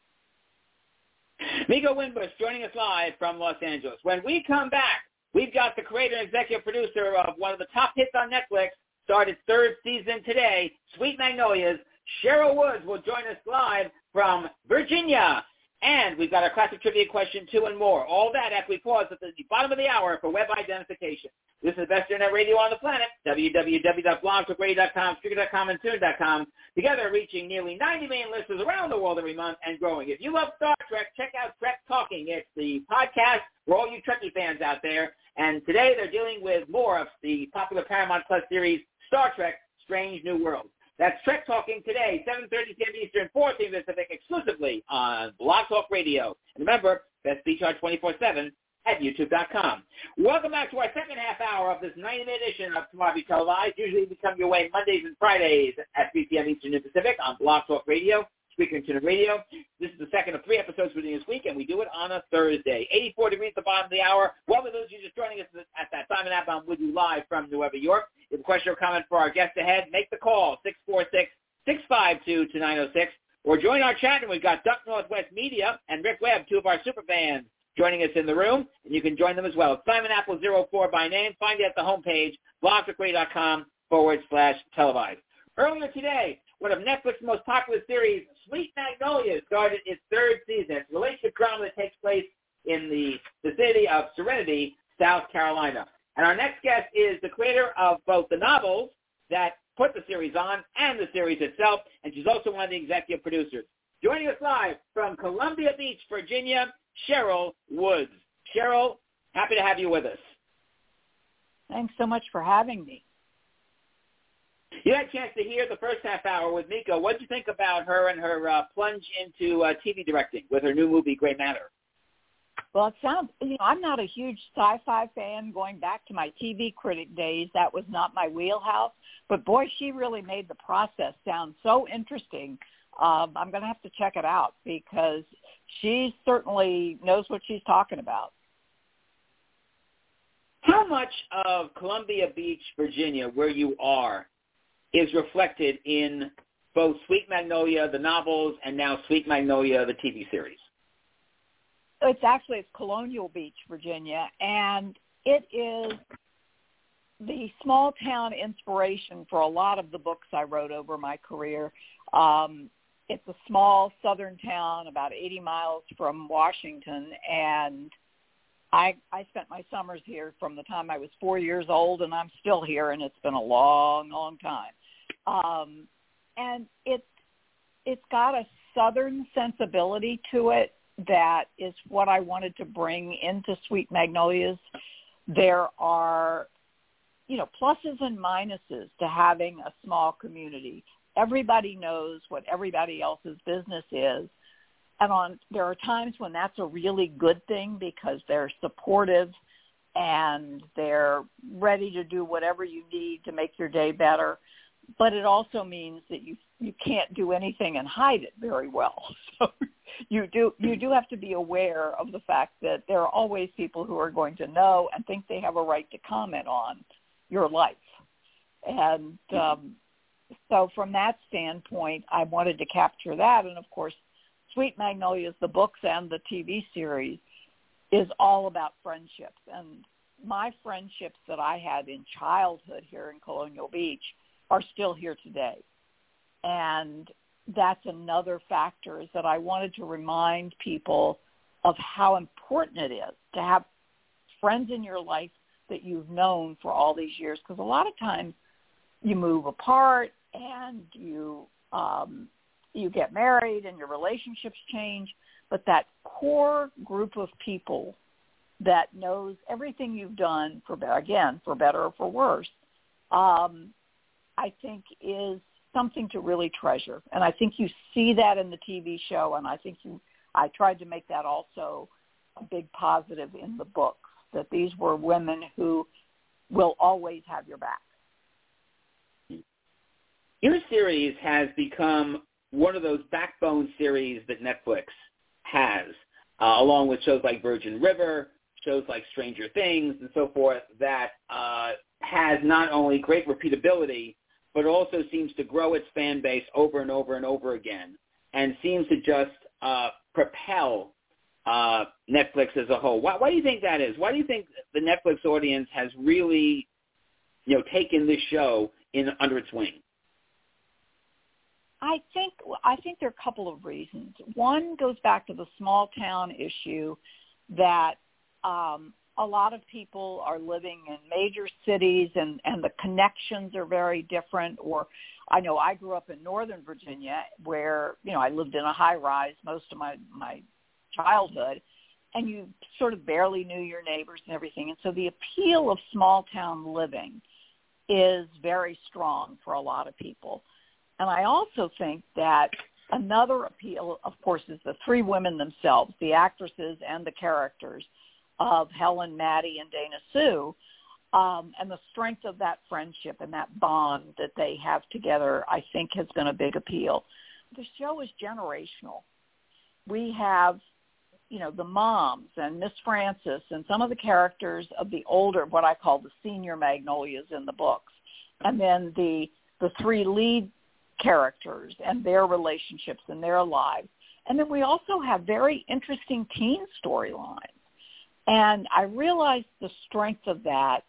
Miko Winbush joining us live from Los Angeles. When we come back, we've got the creator and executive producer of one of the top hits on Netflix, started third season today, Sweet Magnolias. Cheryl Woods will join us live from Virginia. And we've got our classic trivia question, 2 and more. All that after we pause at the bottom of the hour for web identification. This is the best internet radio on the planet, www.blogtalkradio.com, Spreaker.com, and Tune.com. Together reaching nearly 90 million listeners around the world every month and growing. If you love Star Trek, check out Trek Talking. It's the podcast for all you Trekkie fans out there. And today they're dealing with more of the popular Paramount Plus series, Star Trek, Strange New Worlds. That's Trek Talking today, 7:30 p.m. Eastern, 4 p.m. Pacific, exclusively on Blog Talk Radio. And remember, best be charged 24/7 at YouTube.com. Welcome back to our second half hour of this 90-minute edition of Tomorrow Be Televised. Usually we come your way Mondays and Fridays at 3 p.m. Eastern and Pacific on Blog Talk Radio, Spreaker and TuneIn Radio. This is the second of 3 episodes we're doing this week, and we do it on a Thursday. 84 degrees at the bottom of the hour. Welcome to those of you just joining us at that time and app. I'm with you live from New York. If you have a question or comment for our guest ahead, make the call, 646-652-2906, or join our chat, and we've got Duck Northwest Media and Rick Webb, 2 of our super fans, joining us in the room, and you can join them as well. Simon Apple 04 by name. Find it at the homepage, blogtalkradio.com/televised. Earlier today, one of Netflix's most popular series, Sweet Magnolias, started its third season. It's a relationship drama that takes place in the city of Serenity, South Carolina. And our next guest is the creator of both the novels that put the series on and the series itself, and she's also one of the executive producers. Joining us live from Columbia Beach, Virginia, Cheryl Woods. Cheryl, happy to have you with us. Thanks so much for having me. You had a chance to hear the first half hour with Miko. What did you think about her and her plunge into TV directing with her new movie, Gray Matter? Well, it sounds, I'm not a huge sci-fi fan going back to my TV critic days. That was not my wheelhouse. But, boy, she really made the process sound so interesting. I'm going to have to check it out because she certainly knows what she's talking about. How much of Columbia Beach, Virginia, where you are, is reflected in both Sweet Magnolia, the novels, and now Sweet Magnolia, the TV series? It's Colonial Beach, Virginia, and it is the small town inspiration for a lot of the books I wrote over my career. It's a small southern town about 80 miles from Washington, and I spent my summers here from the time I was 4 years old, and I'm still here, and it's been a long, long time. And it's got a southern sensibility to it that is what I wanted to bring into Sweet Magnolias. There are, pluses and minuses to having a small community. Everybody knows what everybody else's business is. And there are times when that's a really good thing because they're supportive and they're ready to do whatever you need to make your day better. But it also means that you can't do anything and hide it very well. So you do have to be aware of the fact that there are always people who are going to know and think they have a right to comment on your life. And so from that standpoint, I wanted to capture that. And, of course, Sweet Magnolias, the books and the TV series, is all about friendships. And my friendships that I had in childhood here in Colonial Beach are still here today. And that's another factor, is that I wanted to remind people of how important it is to have friends in your life that you've known for all these years. Because a lot of times you move apart and you get married and your relationships change, but that core group of people that knows everything you've done, for better or for worse, I think is something to really treasure. And I think you see that in the TV show, and I tried to make that also a big positive in the books, that these were women who will always have your back. Your series has become one of those backbone series that Netflix has, along with shows like Virgin River, shows like Stranger Things, and so forth, that has not only great repeatability, but also seems to grow its fan base over and over and over again, and seems to just propel Netflix as a whole. Why do you think that is? Why do you think the Netflix audience has really, taken this show under its wing? I think there are a couple of reasons. One goes back to the small town issue that a lot of people are living in major cities and the connections are very different. Or I know I grew up in Northern Virginia where, I lived in a high rise most of my childhood, and you sort of barely knew your neighbors and everything. And so the appeal of small town living is very strong for a lot of people. And I also think that another appeal, of course, is the three women themselves, the actresses and the characters of Helen, Maddie, and Dana Sue, and the strength of that friendship and that bond that they have together, I think, has been a big appeal. The show is generational. We have, the moms and Miss Frances and some of the characters of the older, what I call the senior Magnolias in the books, and then the three lead characters and their relationships and their lives. And then we also have very interesting teen storylines. And I realized the strength of that.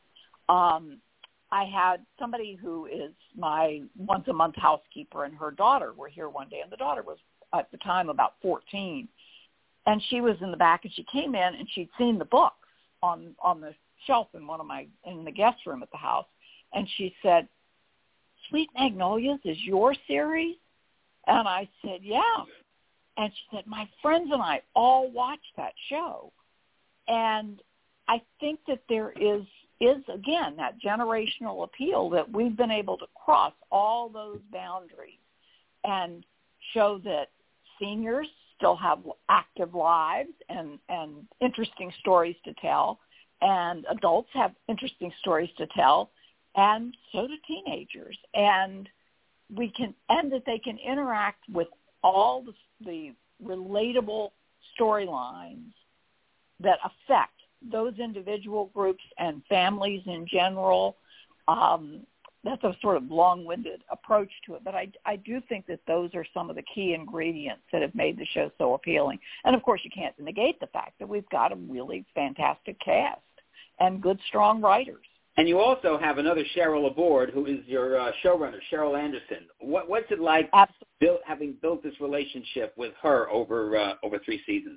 I had somebody who is my once-a-month housekeeper, and her daughter were here one day, and the daughter was at the time about 14. And she was in the back, and she came in, and she'd seen the books on the shelf in the guest room at the house. And she said, Sweet Magnolias is your series? And I said, yeah. And she said, my friends and I all watched that show. And I think that there is again, that generational appeal that we've been able to cross all those boundaries and show that seniors still have active lives and interesting stories to tell, and adults have interesting stories to tell, and so do teenagers. And that they can interact with all the relatable storylines that affect those individual groups and families in general. That's a sort of long-winded approach to it, but I do think that those are some of the key ingredients that have made the show so appealing. And, of course, you can't negate the fact that we've got a really fantastic cast and good, strong writers. And you also have another Cheryl aboard, who is your showrunner, Cheryl Anderson. What's it like having built this relationship with her over 3 seasons?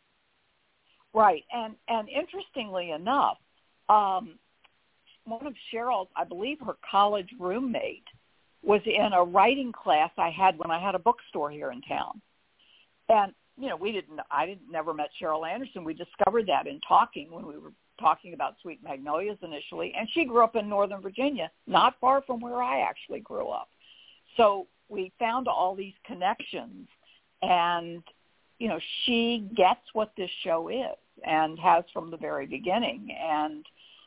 Right, and interestingly enough, one of Cheryl's, I believe her college roommate, was in a writing class I had when I had a bookstore here in town. And, I never met Cheryl Anderson. We discovered that in talking when we were talking about Sweet Magnolias initially. And she grew up in Northern Virginia, not far from where I actually grew up. So we found all these connections, and, she gets what this show is and has from the very beginning. And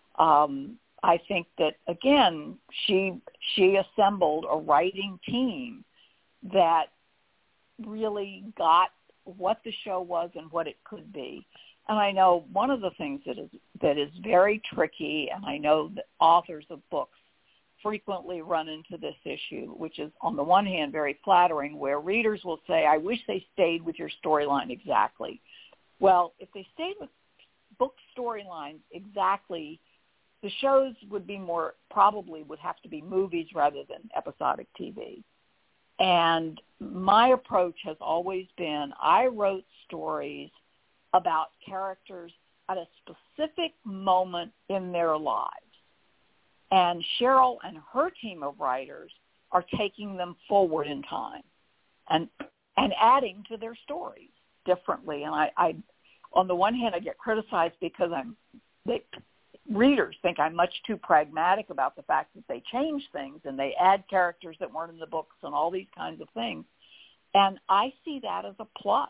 I think that, again, she assembled a writing team that really got what the show was and what it could be. And I know one of the things that is very tricky, and I know that authors of books frequently run into this issue, which is on the one hand very flattering, where readers will say, I wish they stayed with your storyline exactly. Well, if they stayed with book storylines exactly, the shows would have to be movies rather than episodic TV. And my approach has always been, I wrote stories about characters at a specific moment in their lives. And Cheryl and her team of writers are taking them forward in time and adding to their stories differently. And I on the one hand, I get criticized because readers think I'm much too pragmatic about the fact that they change things and they add characters that weren't in the books and all these kinds of things. And I see that as a plus.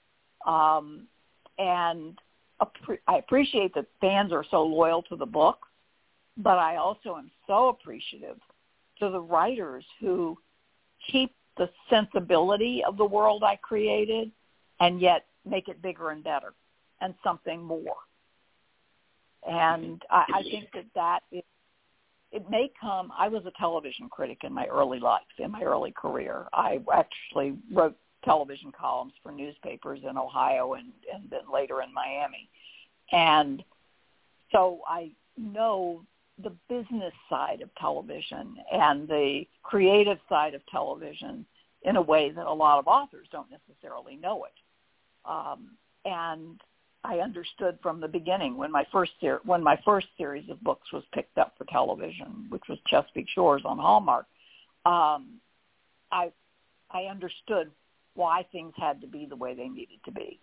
And I appreciate that fans are so loyal to the books, but I also am so appreciative to the writers who keep the sensibility of the world I created and yet make it bigger and better and something more. And I think that it may come. I was a television critic in my early life, in my early career. I actually wrote television columns for newspapers in Ohio and then later in Miami. And so I know the business side of television and the creative side of television in a way that a lot of authors don't necessarily know it. And I understood from the beginning when my first series of books was picked up for television, which was Chesapeake Shores on Hallmark. I understood why things had to be the way they needed to be.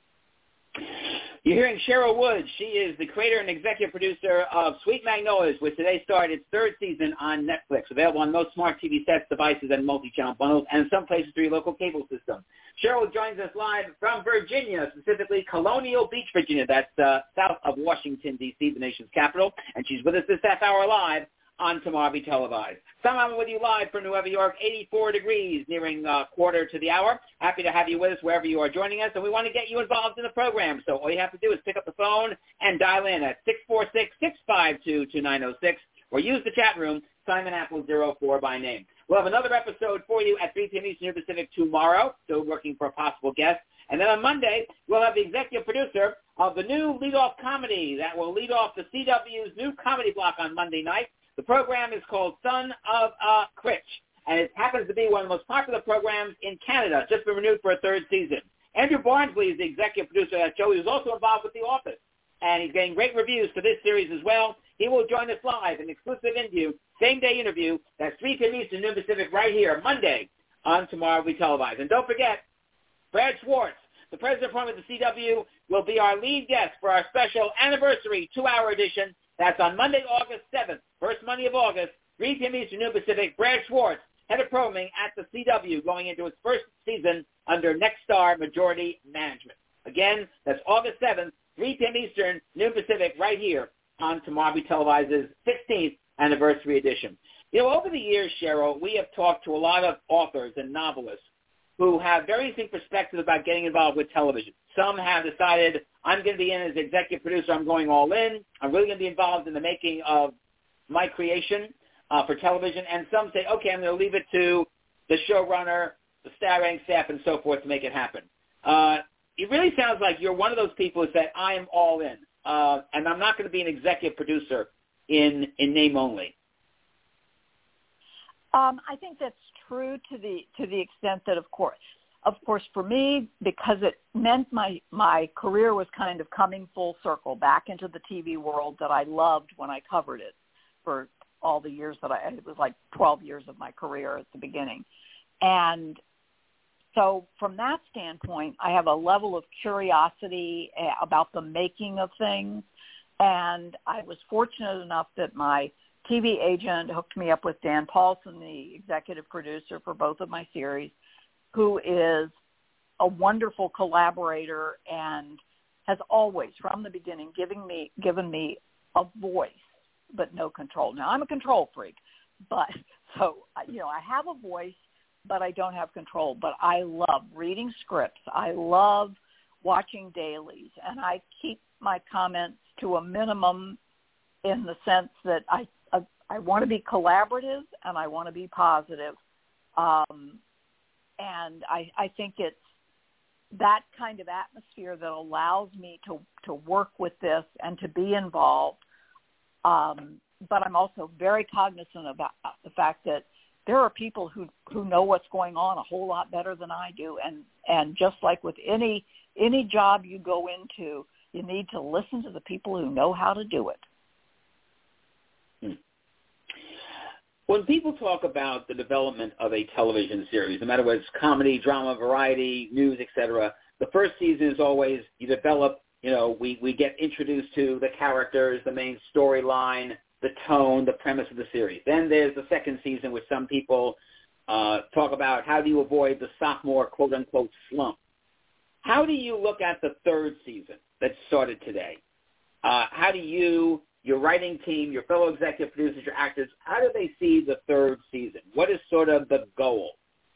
You're hearing Cheryl Woods. She is the creator and executive producer of Sweet Magnolias, which today started its third season on Netflix, available on most smart TV sets, devices, and multi-channel bundles, and in some places through your local cable system. Cheryl joins us live from Virginia, specifically Colonial Beach, Virginia. That's south of Washington, D.C., the nation's capital. And she's with us this half hour live on Tomorrow Be Televised. I'm with you live from Nueva York, 84 degrees, nearing quarter to the hour. Happy to have you with us wherever you are joining us, and we want to get you involved in the program. So all you have to do is pick up the phone and dial in at 646-652-2906, or use the chat room, Simon Apple 04 by name. We'll have another episode for you at 3 p.m. Eastern Pacific tomorrow, still working for a possible guest. And then on Monday, we'll have the executive producer of the new lead-off comedy that will lead off the CW's new comedy block on Monday night. The program is called Son of a Critch, and it happens to be one of the most popular programs in Canada, just been renewed for a third season. Andrew Barnsley is the executive producer of that show. He was also involved with The Office, and he's getting great reviews for this series as well. He will join us live, an exclusive interview, same-day interview. That's 3 p.m. Eastern, noon Pacific, right here, Monday on Tomorrow We Televise. And don't forget, Brad Schwartz, the president of the CW, will be our lead guest for our special anniversary 2-hour edition. That's on Monday, August 7th, first Monday of August, 3 p.m. Eastern, noon Pacific. Brad Schwartz, head of programming at the CW, going into its first season under Nexstar Majority Management. Again, that's August 7th, 3 p.m. Eastern, noon Pacific, right here on Tomorrow We Televise's 16th anniversary edition. You know, over the years, Cheryl, we have talked to a lot of authors and novelists who have very distinct perspectives about getting involved with television. Some have decided, I'm going to be in as executive producer. I'm going all in. I'm really going to be involved in the making of my creation for television. And some say, okay, I'm going to leave it to the showrunner, the starring staff, and so forth to make it happen. It really sounds like you're one of those people who said, I am all in, and I'm not going to be an executive producer in name only. I think that's true to the extent that, of course, for me, because it meant my career was kind of coming full circle back into the TV world that I loved when I covered it for all the years it was like 12 years of my career at the beginning. And so from that standpoint, I have a level of curiosity about the making of things. And I was fortunate enough that my TV agent hooked me up with Dan Paulson, the executive producer for both of my series, who is a wonderful collaborator and has always, from the beginning, given me a voice, but no control. Now, I'm a control freak, but so, I have a voice, but I don't have control. But I love reading scripts. I love watching dailies, and I keep my comments to a minimum in the sense that I want to be collaborative and I want to be positive. And I think it's that kind of atmosphere that allows me to work with this and to be involved. But I'm also very cognizant about the fact that there are people who know what's going on a whole lot better than I do. And just like with any job you go into, you need to listen to the people who know how to do it. When people talk about the development of a television series, no matter whether it's comedy, drama, variety, news, etc., the first season is always you develop we get introduced to the characters, the main storyline, the tone, the premise of the series. Then there's the second season, which some people talk about how do you avoid the sophomore quote-unquote slump. How do you look at the third season that started today? How do you, your writing team, your fellow executive producers, your actors, how do they see the third season? What is sort of the goal?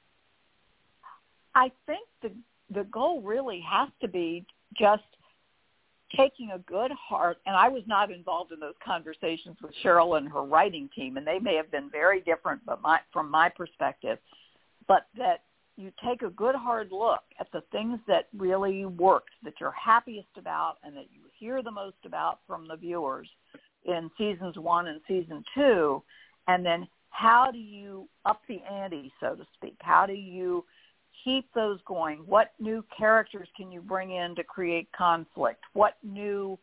I think the goal really has to be just taking a good heart, and I was not involved in those conversations with Cheryl and her writing team, and they may have been very different from my perspective, but that you take a good hard look at the things that really worked, that you're happiest about, and that you hear the most about from the viewers in seasons 1 and season 2, and then how do you up the ante, so to speak? How do you keep those going? What new characters can you bring in to create conflict? What new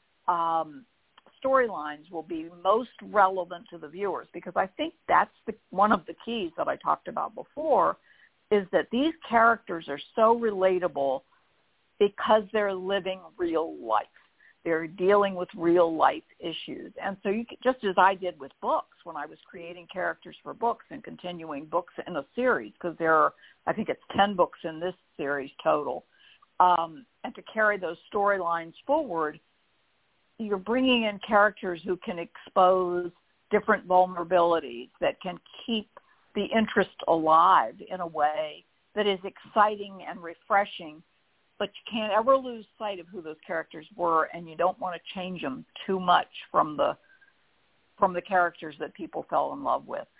storylines will be most relevant to the viewers? Because I think that's one of the keys that I talked about before, is that these characters are so relatable because they're living real life. They're dealing with real life issues. And so you just as I did with books when I was creating characters for books and continuing books in a series, because there are, I think it's 10 books in this series total, and to carry those storylines forward, you're bringing in characters who can expose different vulnerabilities, that can keep the interest alive in a way that is exciting and refreshing, but you can't ever lose sight of who those characters were, and you don't want to change them too much from the characters that people fell in love with.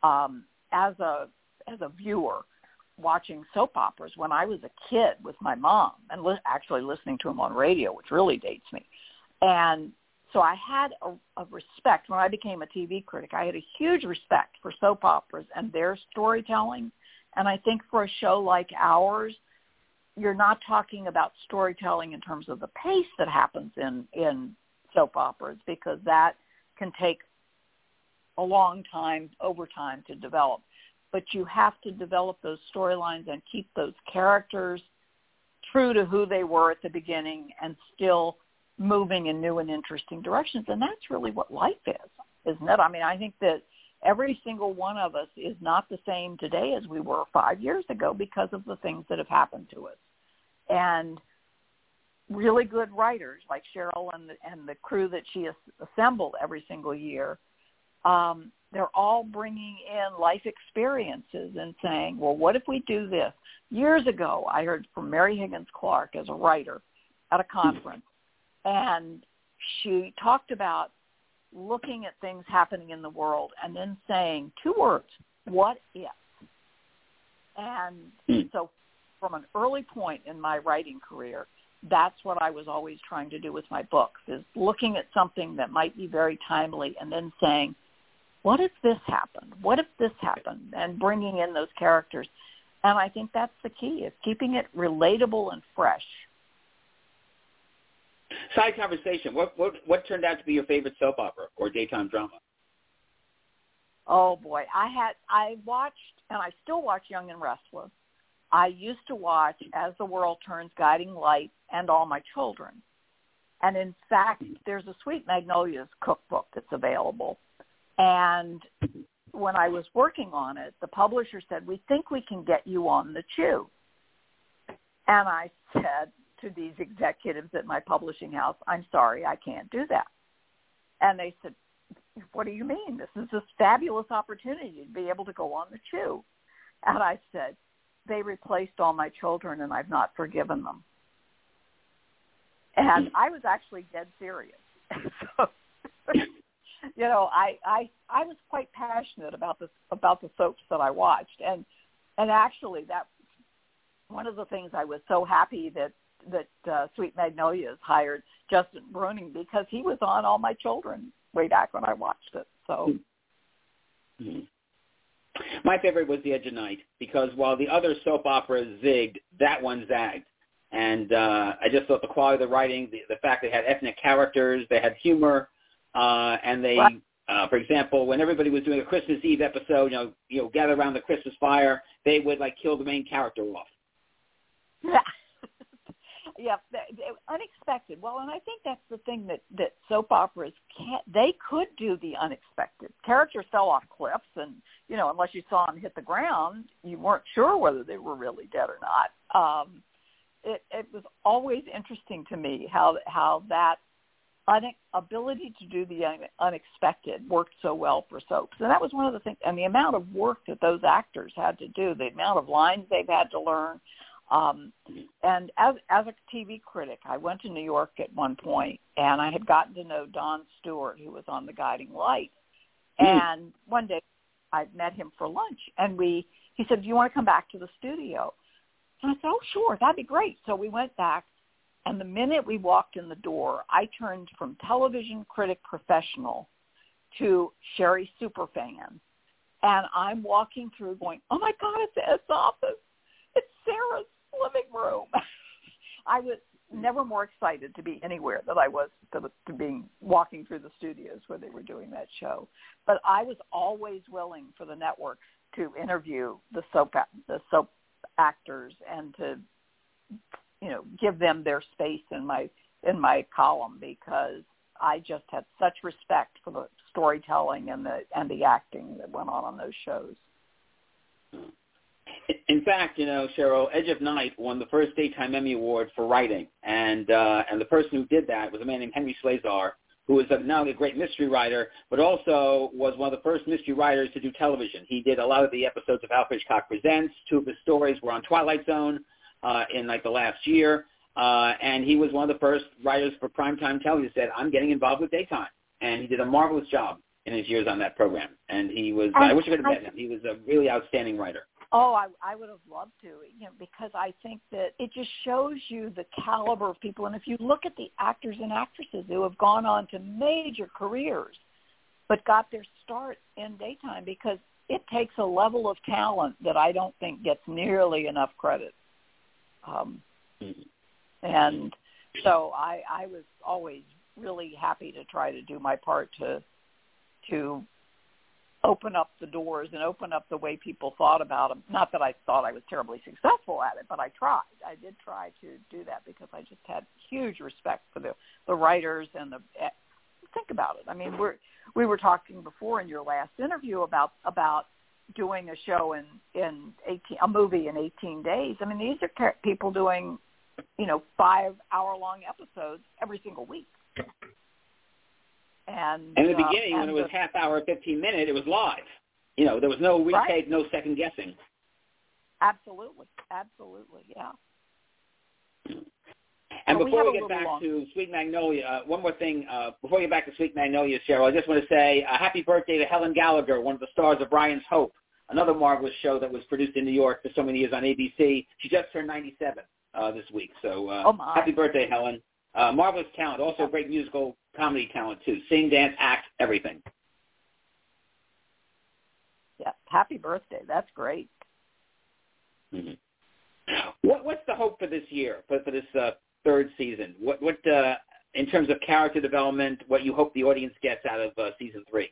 As a viewer, watching soap operas when I was a kid with my mom, and actually listening to them on radio, which really dates me, and so I had a respect. When I became a TV critic, I had a huge respect for soap operas and their storytelling. And I think for a show like ours, you're not talking about storytelling in terms of the pace that happens in soap operas, because that can take a long time, over time, to develop. But you have to develop those storylines and keep those characters true to who they were at the beginning and still moving in new and interesting directions. And that's really what life is, isn't it? I mean, I think that every single one of us is not the same today as we were 5 years ago because of the things that have happened to us. And really good writers like Cheryl and the crew that she has assembled every single year, they're all bringing in life experiences and saying, well, what if we do this? Years ago, I heard from Mary Higgins Clark as a writer at a conference, and she talked about looking at things happening in the world and then saying 2 words, what if? And so from an early point in my writing career, that's what I was always trying to do with my books, is looking at something that might be very timely and then saying, what if this happened? What if this happened? And bringing in those characters. And I think that's the key, is keeping it relatable and fresh. Side conversation. What turned out to be your favorite soap opera or daytime drama? Oh boy, I watched, and I still watch Young and Restless. I used to watch As the World Turns, Guiding Light, and All My Children. And in fact, there's a Sweet Magnolias cookbook that's available. And when I was working on it, the publisher said, we think we can get you on the Chew. And I said to these executives at my publishing house, I'm sorry, I can't do that. And they said, what do you mean? This is this fabulous opportunity to be able to go on the Chew. And I said, they replaced All My Children, and I've not forgiven them. And I was actually dead serious. So, you know, I was quite passionate about the soaps that I watched, and actually that one of the things I was so happy that Sweet Magnolias hired Justin Bruning, because he was on All My Children way back when I watched it. So. Mm-hmm. My favorite was The Edge of Night, because while the other soap operas zigged, that one zagged. And I just thought the quality of the writing, the fact they had ethnic characters, they had humor, and they, for example, when everybody was doing a Christmas Eve episode, you know, gather around the Christmas fire, they would like kill the main character off. Yeah, unexpected. Well, and I think that's the thing that soap operas can't. They could do the unexpected. Characters fell off cliffs, and unless you saw them hit the ground, you weren't sure whether they were really dead or not. It was always interesting to me how that ability to do the unexpected worked so well for soaps. And that was one of the things, and the amount of work that those actors had to do, the amount of lines they've had to learn. And as a TV critic, I went to New York at one point, and I had gotten to know Don Stewart, who was on The Guiding Light. And one day I met him for lunch, and he said, "Do you want to come back to the studio?" And I said, "Oh, sure, that'd be great." So we went back. And the minute we walked in the door, I turned from television critic professional to Sherry superfan. And I'm walking through going, "Oh, my God, it's Ed's office. It's Sarah's living room." I was never more excited to be anywhere than I was to being walking through the studios where they were doing that show. But I was always willing for the networks to interview the soap actors and to give them their space in my column, because I just had such respect for the storytelling and the acting that went on those shows. In fact, Cheryl, Edge of Night won the first Daytime Emmy Award for writing, and the person who did that was a man named Henry Slazar, who was not only a great mystery writer, but also was one of the first mystery writers to do television. He did a lot of the episodes of Alfred Hitchcock Presents. 2 of his stories were on Twilight Zone in the last year, and he was one of the first writers for primetime television who said, "I'm getting involved with daytime," and he did a marvelous job in his years on that program. And he was, I wish I could have met him. He was a really outstanding writer. Oh, I would have loved to, because I think that it just shows you the caliber of people. And if you look at the actors and actresses who have gone on to major careers but got their start in daytime, because it takes a level of talent that I don't think gets nearly enough credit. And so I was always really happy to try to do my part to open up the doors and open up the way people thought about them. Not that I thought I was terribly successful at it, but I tried. I did try to do that because I just had huge respect for the writers and think about it. I mean, we were talking before in your last interview about doing a show a movie in 18 days. I mean, these are people doing, 5-hour-long episodes every single week. And in the beginning, when it was half hour, 15-minute, it was live. There was no retake, right. No second guessing. Absolutely, yeah. And before we get back to Sweet Magnolia, one more thing. Before we get back to Sweet Magnolia, Cheryl, I just want to say happy birthday to Helen Gallagher, one of the stars of Ryan's Hope, another marvelous show that was produced in New York for so many years on ABC. She just turned 97 this week. So happy birthday, Helen. Marvelous talent, also great musical comedy talent, too. Sing, dance, act, everything. Yeah, happy birthday. That's great. Mm-hmm. What's the hope for this year, for this third season? What in terms of character development, what you hope the audience gets out of season 3?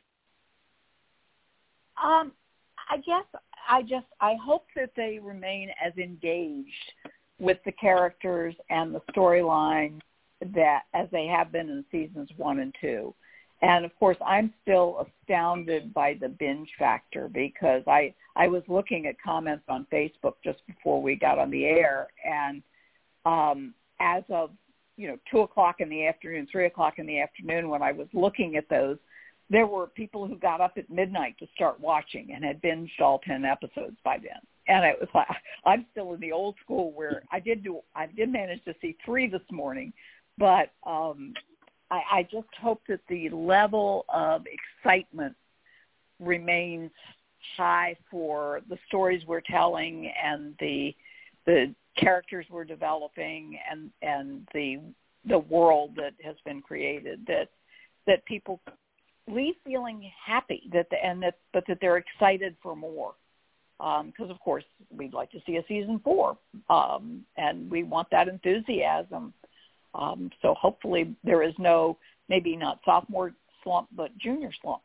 I hope that they remain as engaged with the characters and the storyline that as they have been in seasons 1 and 2. And of course, I'm still astounded by the binge factor, because I was looking at comments on Facebook just before we got on the air, and as of 2:00 in the afternoon, 3:00 in the afternoon, when I was looking at those, there were people who got up at midnight to start watching and had binged all 10 episodes by then. And it was like, I'm still in the old school where I did manage to see 3 this morning, but I just hope that the level of excitement remains high for the stories we're telling and the characters we're developing and the world that has been created, that people leave feeling happy but that they're excited for more. Because, of course, we'd like to see a season 4, and we want that enthusiasm. So hopefully there is no, maybe not sophomore slump, but junior slump.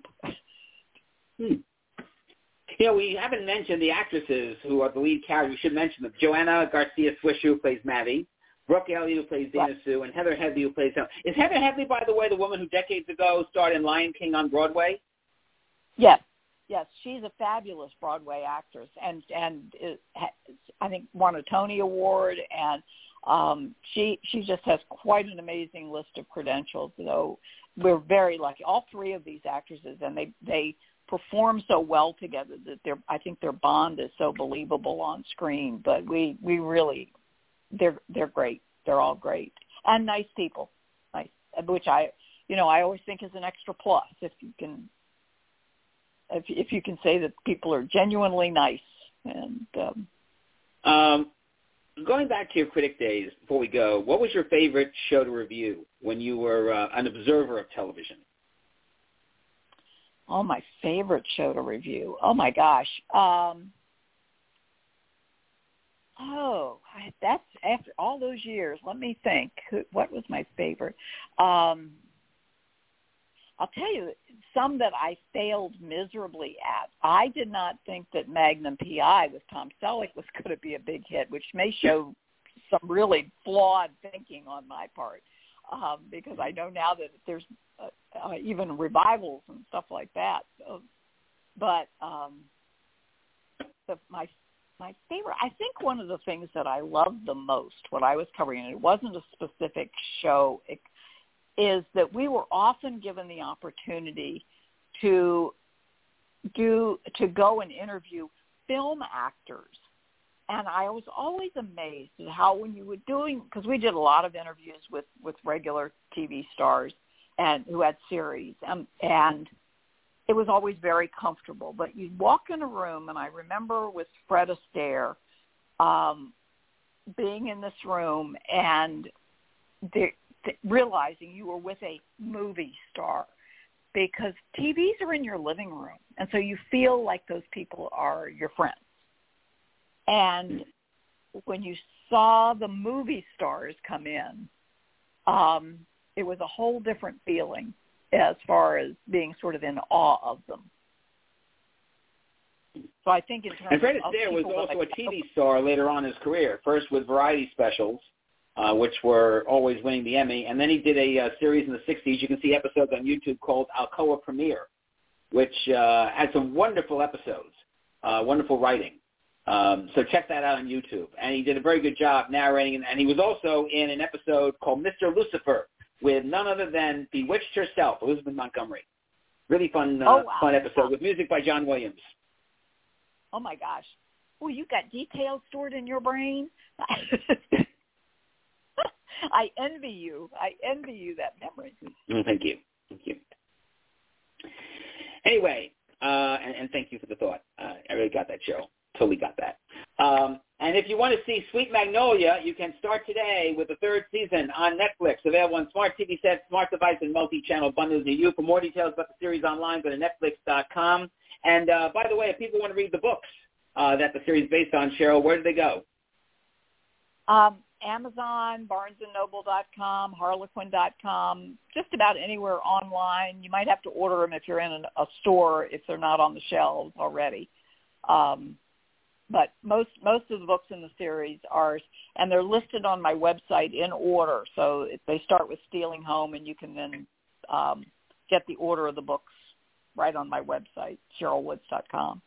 We haven't mentioned the actresses who are the lead characters. We should mention them. Joanna Garcia Swisher, who plays Maddie. Brooke Elliott, who plays Dana Sue, and Heather Headley, who plays Helen. Is Heather Headley, by the way, the woman who decades ago starred in Lion King on Broadway? Yes. Yes, she's a fabulous Broadway actress, and I think won a Tony Award, and she just has quite an amazing list of credentials. So we're very lucky. All three of these actresses, and they perform so well together that I think their bond is so believable on screen. But we really, they're great. They're all great and nice people, nice, which I always think is an extra plus if you can say that people are genuinely nice. And going back to your critic days, before we go, what was your favorite show to review when you were an observer of television? Oh, my favorite show to review. Oh my gosh. That's after all those years. Let me think. What was my favorite? I'll tell you some that I failed miserably at. I did not think that Magnum P.I. with Tom Selleck was going to be a big hit, which may show some really flawed thinking on my part, because I know now that there's even revivals and stuff like that. But my favorite, I think one of the things that I loved the most when I was covering it, it wasn't a specific show, is that we were often given the opportunity to go and interview film actors. And I was always amazed at how when you were doing, because we did a lot of interviews with regular TV stars and who had series, and it was always very comfortable. But you'd walk in a room, and I remember with Fred Astaire being in this room and realizing you were with a movie star, because TVs are in your living room, and so you feel like those people are your friends. And when you saw the movie stars come in, it was a whole different feeling as far as being sort of in awe of them. So I think in terms and Fred of Astaire was also a TV star later on in his career, first with variety specials, which were always winning the Emmy. And then he did a series in the 60s. You can see episodes on YouTube called Alcoa Premiere, which had some wonderful episodes, wonderful writing. So check that out on YouTube. And he did a very good job narrating. And he was also in an episode called Mr. Lucifer with none other than Bewitched herself, Elizabeth Montgomery. Really fun, fun episode with music by John Williams. Oh, my gosh. Well, you got details stored in your brain. I envy you. That memory. Thank you. Anyway, and thank you for the thought. I really got that, Cheryl. Totally got that. And if you want to see Sweet Magnolia, you can start today with the third season on Netflix, available on smart TV sets, smart device, and multi-channel bundles near you. For more details about the series online, go to Netflix.com. And by the way, if people want to read the books that the series is based on, Cheryl, where do they go? Amazon, BarnesandNoble.com, Harlequin.com, just about anywhere online. You might have to order them if you're in a store if they're not on the shelves already. But most of the books in the series are, and they're listed on my website in order. So they start with Stealing Home, and you can then get the order of the books right on my website, CherylWoods.com.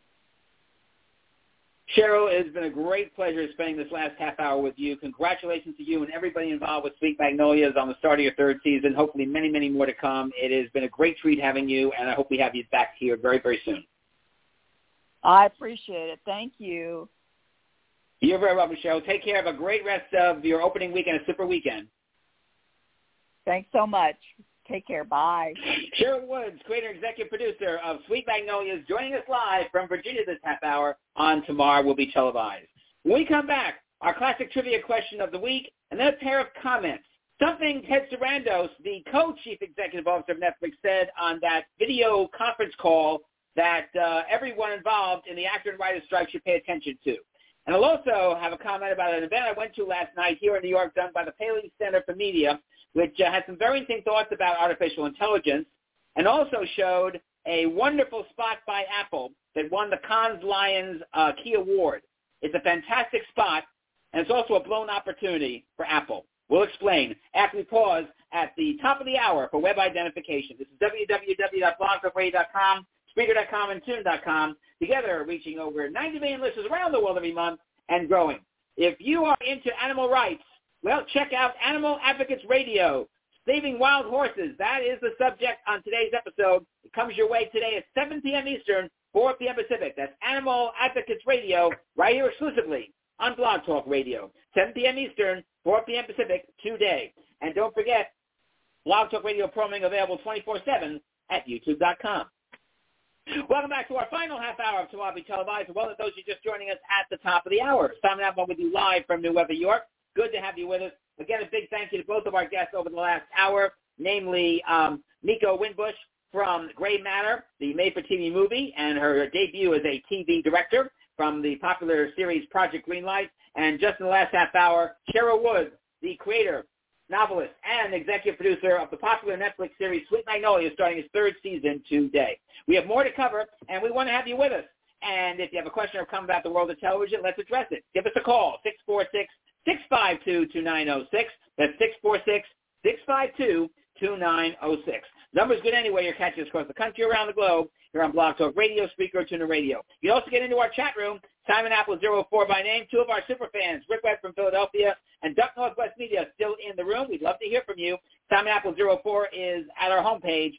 Cheryl, it has been a great pleasure spending this last half hour with you. Congratulations to you and everybody involved with Sweet Magnolias on the start of your third season. Hopefully many, many more to come. It has been a great treat having you, and I hope we have you back here very, very soon. I appreciate it. Thank you. You're very welcome, Cheryl. Take care. Have a great rest of your opening weekend, a super weekend. Thanks so much. Take care. Bye. Cheryl Woods, creator and executive producer of Sweet Magnolias, joining us live from Virginia this half hour on Tomorrow Will Be Televised. When we come back, our classic trivia question of the week, and then a pair of comments. Something Ted Sarandos, the co-chief executive officer of Netflix, said on that video conference call that everyone involved in the actor and writer strike should pay attention to. And I'll also have a comment about an event I went to last night here in New York done by the Paley Center for Media, which had some very interesting thoughts about artificial intelligence, and also showed a wonderful spot by Apple that won the Cannes Lions Key Award. It's a fantastic spot, and it's also a blown opportunity for Apple. We'll explain after we pause at the top of the hour for web identification. This is www.blogtalkradio.com, Spreaker.com, and Tune.com, together reaching over 90 million listeners around the world every month and growing. If you are into animal rights, well, check out Animal Advocates Radio, Saving Wild Horses. That is the subject on today's episode. It comes your way today at 7 p.m. Eastern, 4 p.m. Pacific. That's Animal Advocates Radio, right here exclusively on Blog Talk Radio. 7 p.m. Eastern, 4 p.m. Pacific, today. And don't forget, Blog Talk Radio programming available 24/7 at YouTube.com. Welcome back to our final half hour of Tawabi Televised. Well, those of you just joining us at the top of the hour. Simon Apple with you live from New York. Good to have you with us. Again, a big thank you to both of our guests over the last hour, namely Nico Winbush from Grey Matter, the made-for-TV movie, and her debut as a TV director from the popular series Project Greenlight. And just in the last half hour, Cheryl Woods, the creator, novelist, and executive producer of the popular Netflix series Sweet Magnolia, starting its third season today. We have more to cover, and we want to have you with us. And if you have a question or comment about the world of television, let's address it. Give us a call, 646-652-2906. That's 646-652-2906. Numbers good anyway. You're catching us across the country, around the globe. You're on Blog Talk Radio, Spreaker, Tuner Radio. You can also get into our chat room. Simon Apple 04 by name. Two of our super fans, Rick Webb from Philadelphia and Duck Northwest Media, still in the room. We'd love to hear from you. Simon Apple 04 is at our homepage,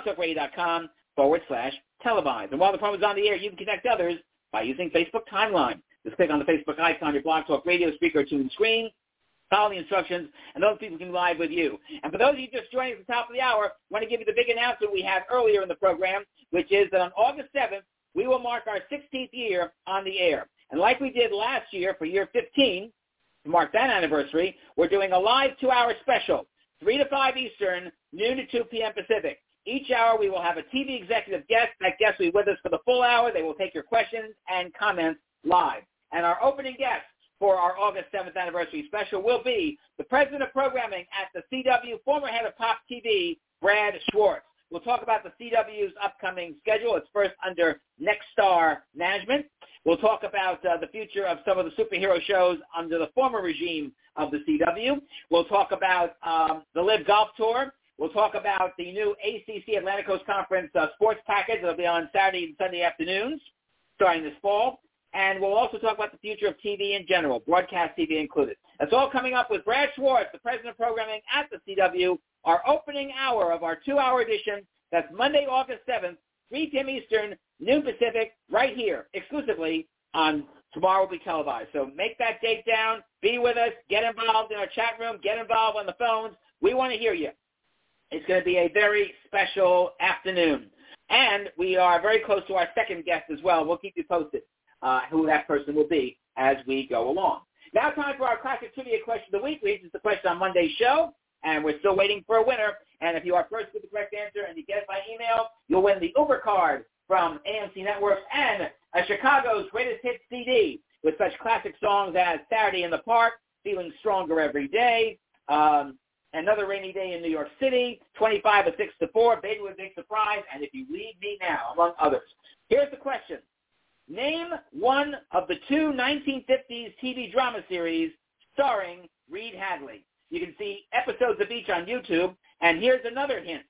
blogtalkradio.com/televised. And while the program is on the air, you can connect others by using Facebook Timeline. Just click on the Facebook icon, your Blog Talk Radio, Spreaker, Tune screen. Follow the instructions, and those people can live with you. And for those of you just joining us at the top of the hour, I want to give you the big announcement we had earlier in the program, which is that on August 7th, we will mark our 16th year on the air. And like we did last year for year 15, to mark that anniversary, we're doing a live 2-hour special, 3 to 5 Eastern, noon to 2 p.m. Pacific. Each hour we will have a TV executive guest. That guest will be with us for the full hour. They will take your questions and comments live. And our opening guest for our August 7th anniversary special will be the president of programming at the CW, former head of Pop TV, Brad Schwartz. We'll talk about the CW's upcoming schedule. It's first under Nexstar management. We'll talk about the future of some of the superhero shows under the former regime of the CW. We'll talk about the Live Golf Tour. We'll talk about the new ACC Atlantic Coast Conference sports package that will be on Saturday and Sunday afternoons starting this fall. And we'll also talk about the future of TV in general, broadcast TV included. That's all coming up with Brad Schwartz, the president of programming at the CW, our opening hour of our 2-hour edition. That's Monday, August 7th, 3 p.m. Eastern, noon Pacific, right here, exclusively on Tomorrow Will Be Televised. So make that date down, be with us, get involved in our chat room, get involved on the phones. We want to hear you. It's going to be a very special afternoon. And we are very close to our second guest as well. We'll keep you posted who that person will be as we go along. Now time for our classic trivia question of the week. We answered the question on Monday's show, and we're still waiting for a winner. And if you are first with the correct answer and you get it by email, you'll win the Uber card from AMC Networks and a Chicago's Greatest Hits CD with such classic songs as Saturday in the Park, Feeling Stronger Every Day, Another Rainy Day in New York City, 25 of 6 to 4, Baby with Big Surprise, and If You Leave Me Now, among others. Here's the question. Name one of the two 1950s TV drama series starring Reed Hadley. You can see episodes of each on YouTube, and here's another hint.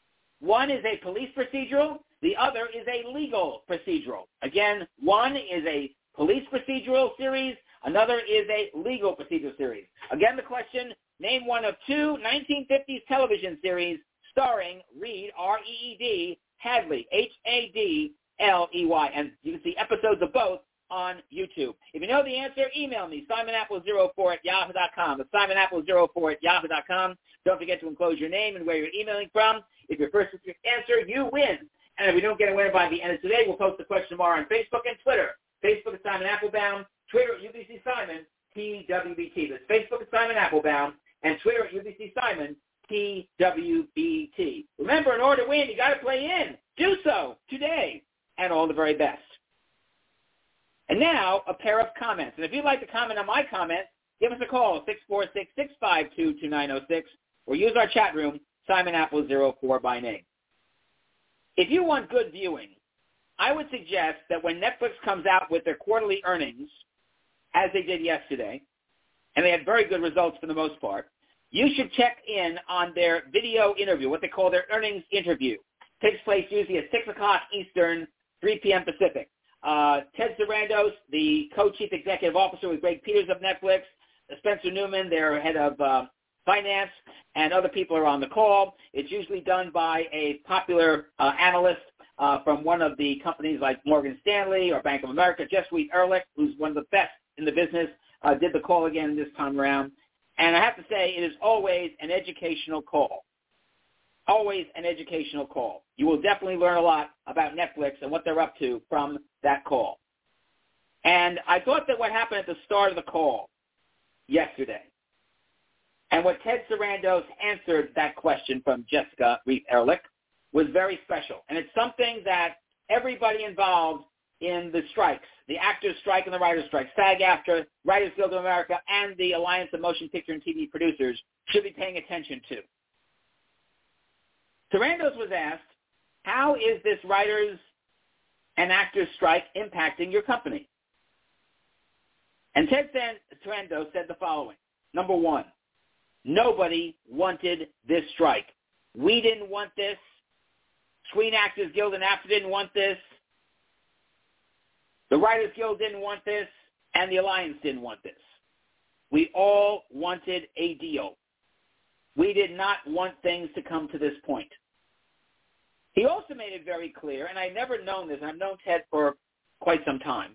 One is a police procedural. The other is a legal procedural. Again, one is a police procedural series. Another is a legal procedural series. Again, the question, name one of two 1950s television series starring Reed, R-E-E-D, Hadley, H-A-D-L-E-Y. And you can see episodes of both on YouTube. If you know the answer, email me, simonapple04@yahoo.com. That's simonapple04@yahoo.com. Don't forget to enclose your name and where you're emailing from. If you're first with your answer, you win. And if we don't get a winner by the end of today, we'll post the question tomorrow on Facebook and Twitter. Facebook is Simon Applebaum, Twitter at UBC Simon, TWBT. That's Facebook at Simon Applebaum, and Twitter at UBC Simon, TWBT. Remember, in order to win, you got to play in. Do so today, and all the very best. And now, a pair of comments. And if you'd like to comment on my comments, give us a call, 646-652-2906, or use our chat room, Simon Apple 04 by name. If you want good viewing, I would suggest that when Netflix comes out with their quarterly earnings, as they did yesterday, and they had very good results for the most part. You should check in on their video interview, what they call their earnings interview. Takes place usually at 6 o'clock Eastern, 3 p.m. Pacific. Ted Sarandos, the co-chief executive officer with Greg Peters of Netflix, Spencer Newman, their head of finance, and other people are on the call. It's usually done by a popular analyst from one of the companies like Morgan Stanley or Bank of America. Jessuit Ehrlich, who's one of the best in the business, did the call again this time around. And I have to say, it is always an educational call. Always an educational call. You will definitely learn a lot about Netflix and what they're up to from that call. And I thought that what happened at the start of the call yesterday, and what Ted Sarandos answered that question from Jessica Reif Ehrlich, was very special. And it's something that everybody involved in the strikes, the actors' strike and the writers' strike, SAG-AFTRA, Writers Guild of America, and the Alliance of Motion Picture and TV Producers should be paying attention to. Sarandos was asked, how is this writers and actors' strike impacting your company? And Ted Sarandos said the following. Number one, nobody wanted this strike. We didn't want this. Screen Actors Guild and AFTRA didn't want this. The Writers Guild didn't want this, and the Alliance didn't want this. We all wanted a deal. We did not want things to come to this point. He also made it very clear, and I've never known this, and I've known Ted for quite some time,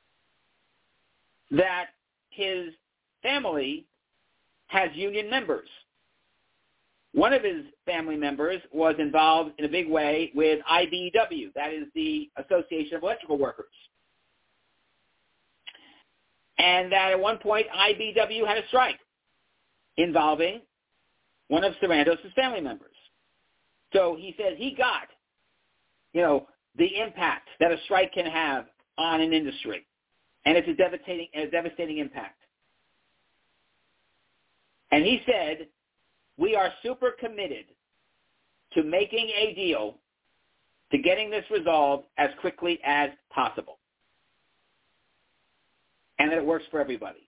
that his family has union members. One of his family members was involved in a big way with IBEW, that is the Association of Electrical Workers. And that at one point IBEW had a strike involving one of Sarandos' family members. So he says he got, the impact that a strike can have on an industry. And it's a devastating impact. And he said, we are super committed to making a deal to getting this resolved as quickly as possible. And that it works for everybody.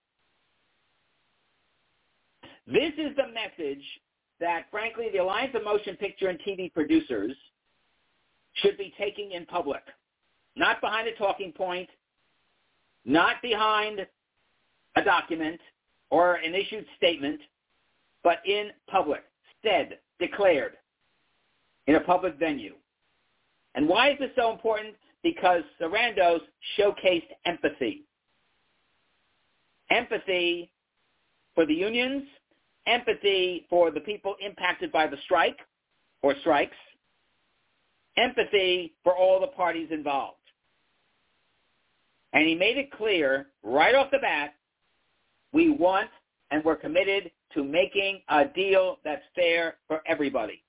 This is the message that, frankly, the Alliance of Motion Picture and TV Producers should be taking in public. Not behind a talking point, not behind a document or an issued statement, but in public, said, declared, in a public venue. And why is this so important? Because Sarandos showcased empathy. Empathy for the unions, empathy for the people impacted by the strike or strikes, empathy for all the parties involved. And he made it clear right off the bat, we want and we're committed to making a deal that's fair for everybody.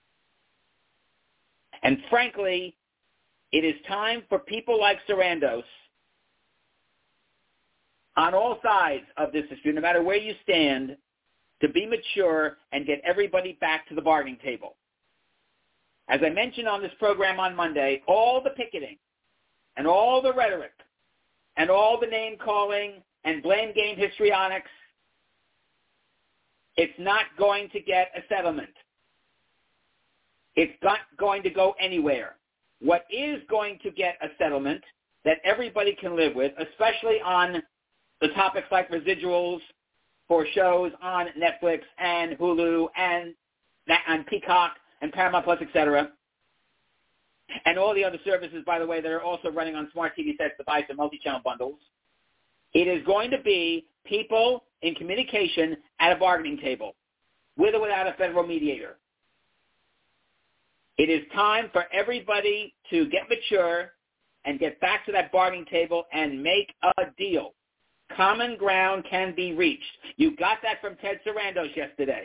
And frankly, it is time for people like Sarandos on all sides of this issue, no matter where you stand, to be mature and get everybody back to the bargaining table. As I mentioned on this program on Monday, all the picketing and all the rhetoric and all the name-calling and blame game histrionics, it's not going to get a settlement. It's not going to go anywhere. What is going to get a settlement that everybody can live with, especially on the topics like residuals for shows on Netflix and Hulu and Peacock and Paramount Plus, etc., and all the other services, by the way, that are also running on smart TV sets, device, and multi-channel bundles. It is going to be people in communication at a bargaining table, with or without a federal mediator. It is time for everybody to get mature and get back to that bargaining table and make a deal. Common ground can be reached. You got that from Ted Sarandos yesterday.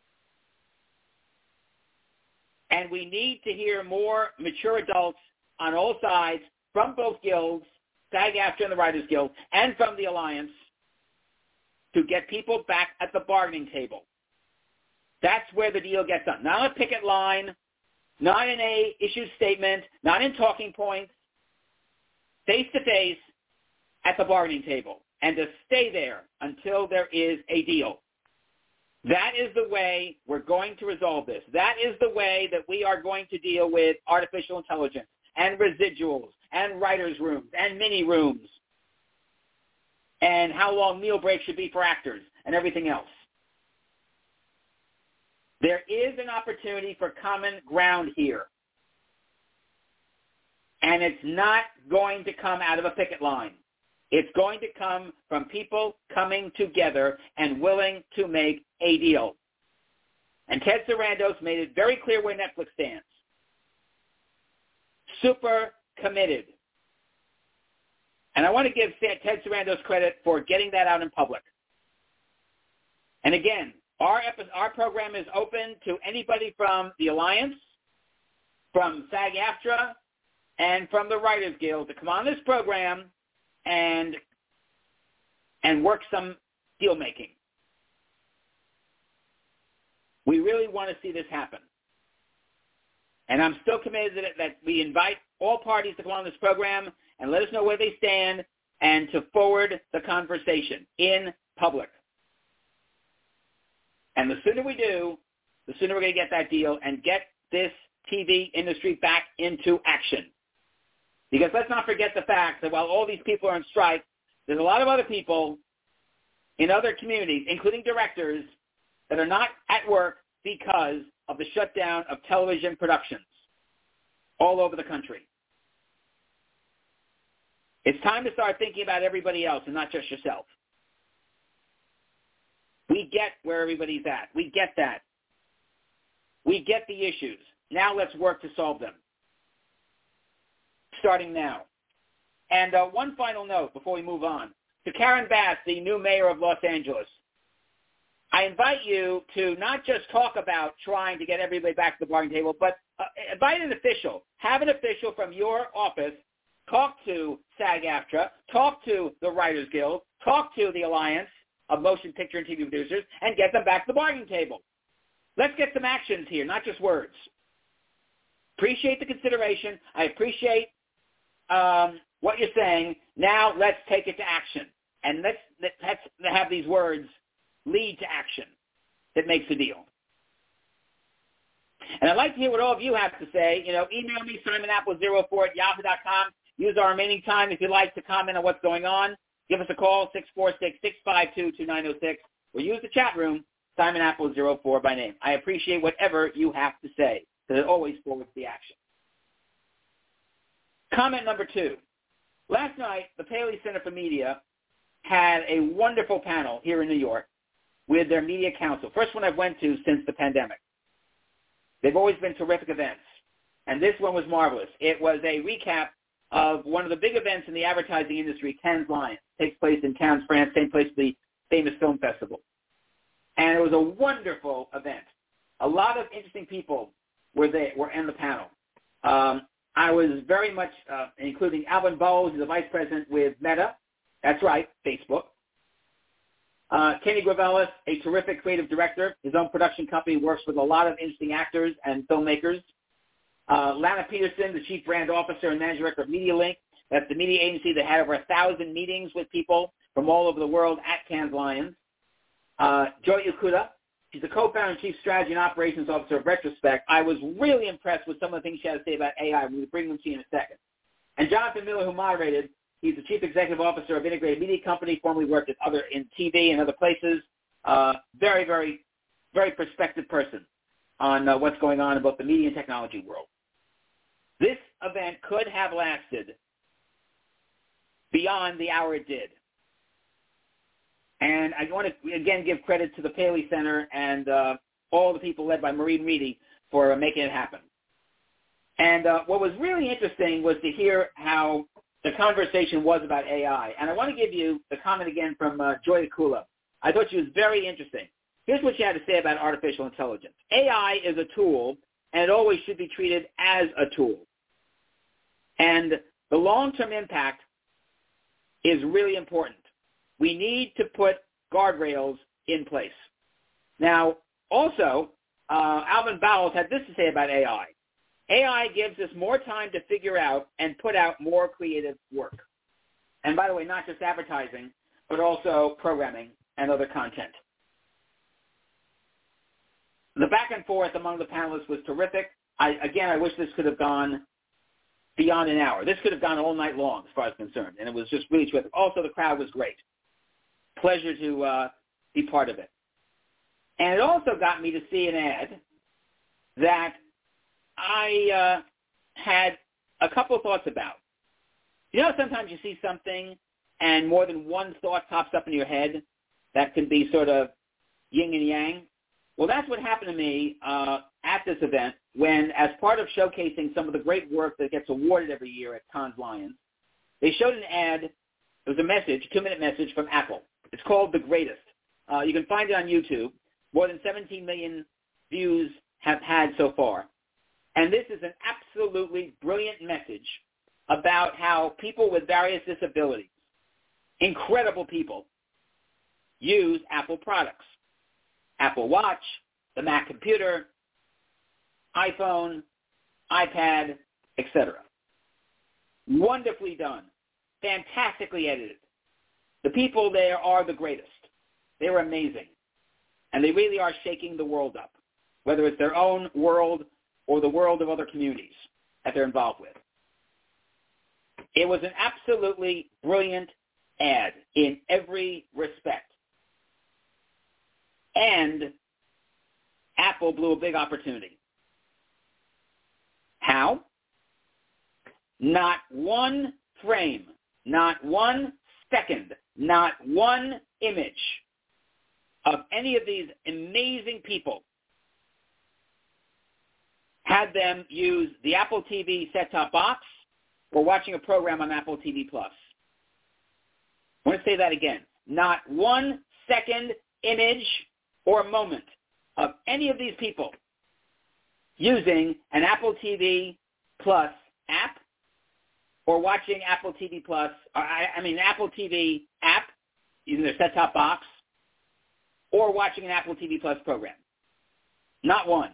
And we need to hear more mature adults on all sides from both guilds, SAG-AFTRA and the Writers Guild, and from the Alliance to get people back at the bargaining table. That's where the deal gets done. Not on a picket line, not in a issued statement, not in talking points, face-to-face at the bargaining table. and to stay there until there is a deal. That is the way we're going to resolve this. That is the way that we are going to deal with artificial intelligence and residuals and writers' rooms and mini rooms and how long meal breaks should be for actors and everything else. There is an opportunity for common ground here. And it's not going to come out of a picket line. It's going to come from people coming together and willing to make a deal. And Ted Sarandos made it very clear where Netflix stands. Super committed. And I want to give Ted Sarandos credit for getting that out in public. And again, our program is open to anybody from the Alliance, from SAG-AFTRA, and from the Writers Guild to come on this program and work some deal making. We really want to see this happen. And I'm still committed that we invite all parties to come on this program and let us know where they stand and to forward the conversation in public. And the sooner we do, the sooner we're going to get that deal and get this TV industry back into action. Because let's not forget the fact that while all these people are on strike, there's a lot of other people in other communities, including directors, that are not at work because of the shutdown of television productions all over the country. It's time to start thinking about everybody else and not just yourself. We get where everybody's at. We get that. We get the issues. Now let's work to solve them. Starting now. And one final note before we move on. To Karen Bass, the new mayor of Los Angeles, I invite you to not just talk about trying to get everybody back to the bargaining table, but invite an official. Have an official from your office talk to SAG-AFTRA, talk to the Writers Guild, talk to the Alliance of Motion Picture and TV Producers, and get them back to the bargaining table. Let's get some actions here, not just words. Appreciate the consideration. I appreciate what you're saying. Now let's take it to action. And let's have these words lead to action that makes a deal. And I'd like to hear what all of you have to say. Email me, simonapple04@yahoo.com. Use our remaining time if you'd like to comment on what's going on. Give us a call, 646-652-2906, or use the chat room, simonapple04 by name. I appreciate whatever you have to say, because it always forwards the action. Comment number 2. Last night, the Paley Center for Media had a wonderful panel here in New York with their media council. First one I've went to since the pandemic. They've always been terrific events, and this one was marvelous. It was a recap of one of the big events in the advertising industry, Cannes Lions. It takes place in Cannes, France, same place as the famous film festival. And it was a wonderful event. A lot of interesting people were in the panel. I was very much, including Alvin Bowles, who's the vice president with Meta. That's right, Facebook. Kenny Gravelis, a terrific creative director. His own production company works with a lot of interesting actors and filmmakers. Lana Peterson, the chief brand officer and managing director of MediaLink. That's the media agency that had over 1,000 meetings with people from all over the world at Cannes Lions. Joy Ikuda, she's the co-founder and chief strategy and operations officer of Retrospect. I was really impressed with some of the things she had to say about AI. We'll bring them to you in a second. And Jonathan Miller, who moderated, he's the chief executive officer of Integrated Media Company, formerly worked in TV and other places. Very, very, very prospective person on what's going on in both the media and technology world. This event could have lasted beyond the hour it did. And I want to, again, give credit to the Paley Center and all the people led by Maureen Reedy for making it happen. And what was really interesting was to hear how the conversation was about AI. And I want to give you the comment again from Joy Ikuda. I thought she was very interesting. Here's what she had to say about artificial intelligence. AI is a tool, and it always should be treated as a tool. And the long-term impact is really important. We need to put guardrails in place. Now, also, Alvin Bowles had this to say about AI. AI gives us more time to figure out and put out more creative work. And by the way, not just advertising, but also programming and other content. The back and forth among the panelists was terrific. I wish this could have gone beyond an hour. This could have gone all night long as far as concerned, and it was just really terrific. Also, the crowd was great. Pleasure to be part of it. And it also got me to see an ad that I had a couple of thoughts about. You know, sometimes you see something and more than one thought pops up in your head that can be sort of yin and yang. Well, that's what happened to me at this event when, as part of showcasing some of the great work that gets awarded every year at Cannes Lions, they showed an ad. It was a message, a 2-minute message from Apple. It's called The Greatest. You can find it on YouTube. More than 17 million views have had so far. And this is an absolutely brilliant message about how people with various disabilities, incredible people, use Apple products. Apple Watch, the Mac computer, iPhone, iPad, etc. Wonderfully done. Fantastically edited. The people there are the greatest. They're amazing. And they really are shaking the world up, whether it's their own world or the world of other communities that they're involved with. It was an absolutely brilliant ad in every respect. And Apple blew a big opportunity. How? Not one frame, not 1 second, not one image of any of these amazing people had them use the Apple TV set-top box or watching a program on Apple TV+. I want to say that again. Not 1 second image or moment of any of these people using an Apple TV Plus app or watching Apple TV Plus, Apple TV app using their set-top box or watching an Apple TV Plus program. Not one.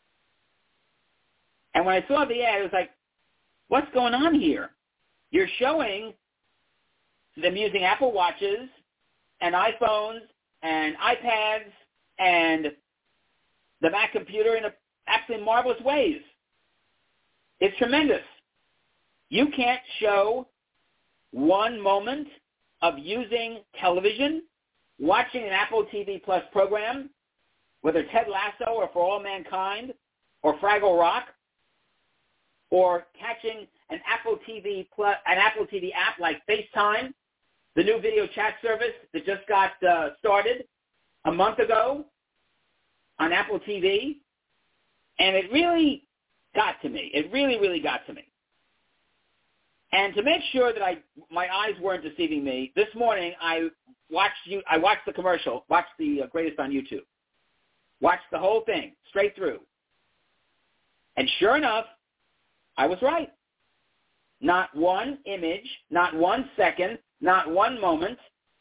And when I saw the ad, it was like, what's going on here? You're showing them using Apple Watches and iPhones and iPads and the Mac computer in absolutely marvelous ways. It's tremendous. You can't show one moment of using television, watching an Apple TV Plus program, whether Ted Lasso or For All Mankind or Fraggle Rock, or catching an Apple TV Plus, an Apple TV app like FaceTime, the new video chat service that just got started a month ago on Apple TV, and it really got to me. It really, really got to me. And to make sure that my eyes weren't deceiving me, this morning I watched the commercial, watched the Greatest on YouTube, watched the whole thing straight through, and sure enough, I was right. Not one image, not 1 second, not one moment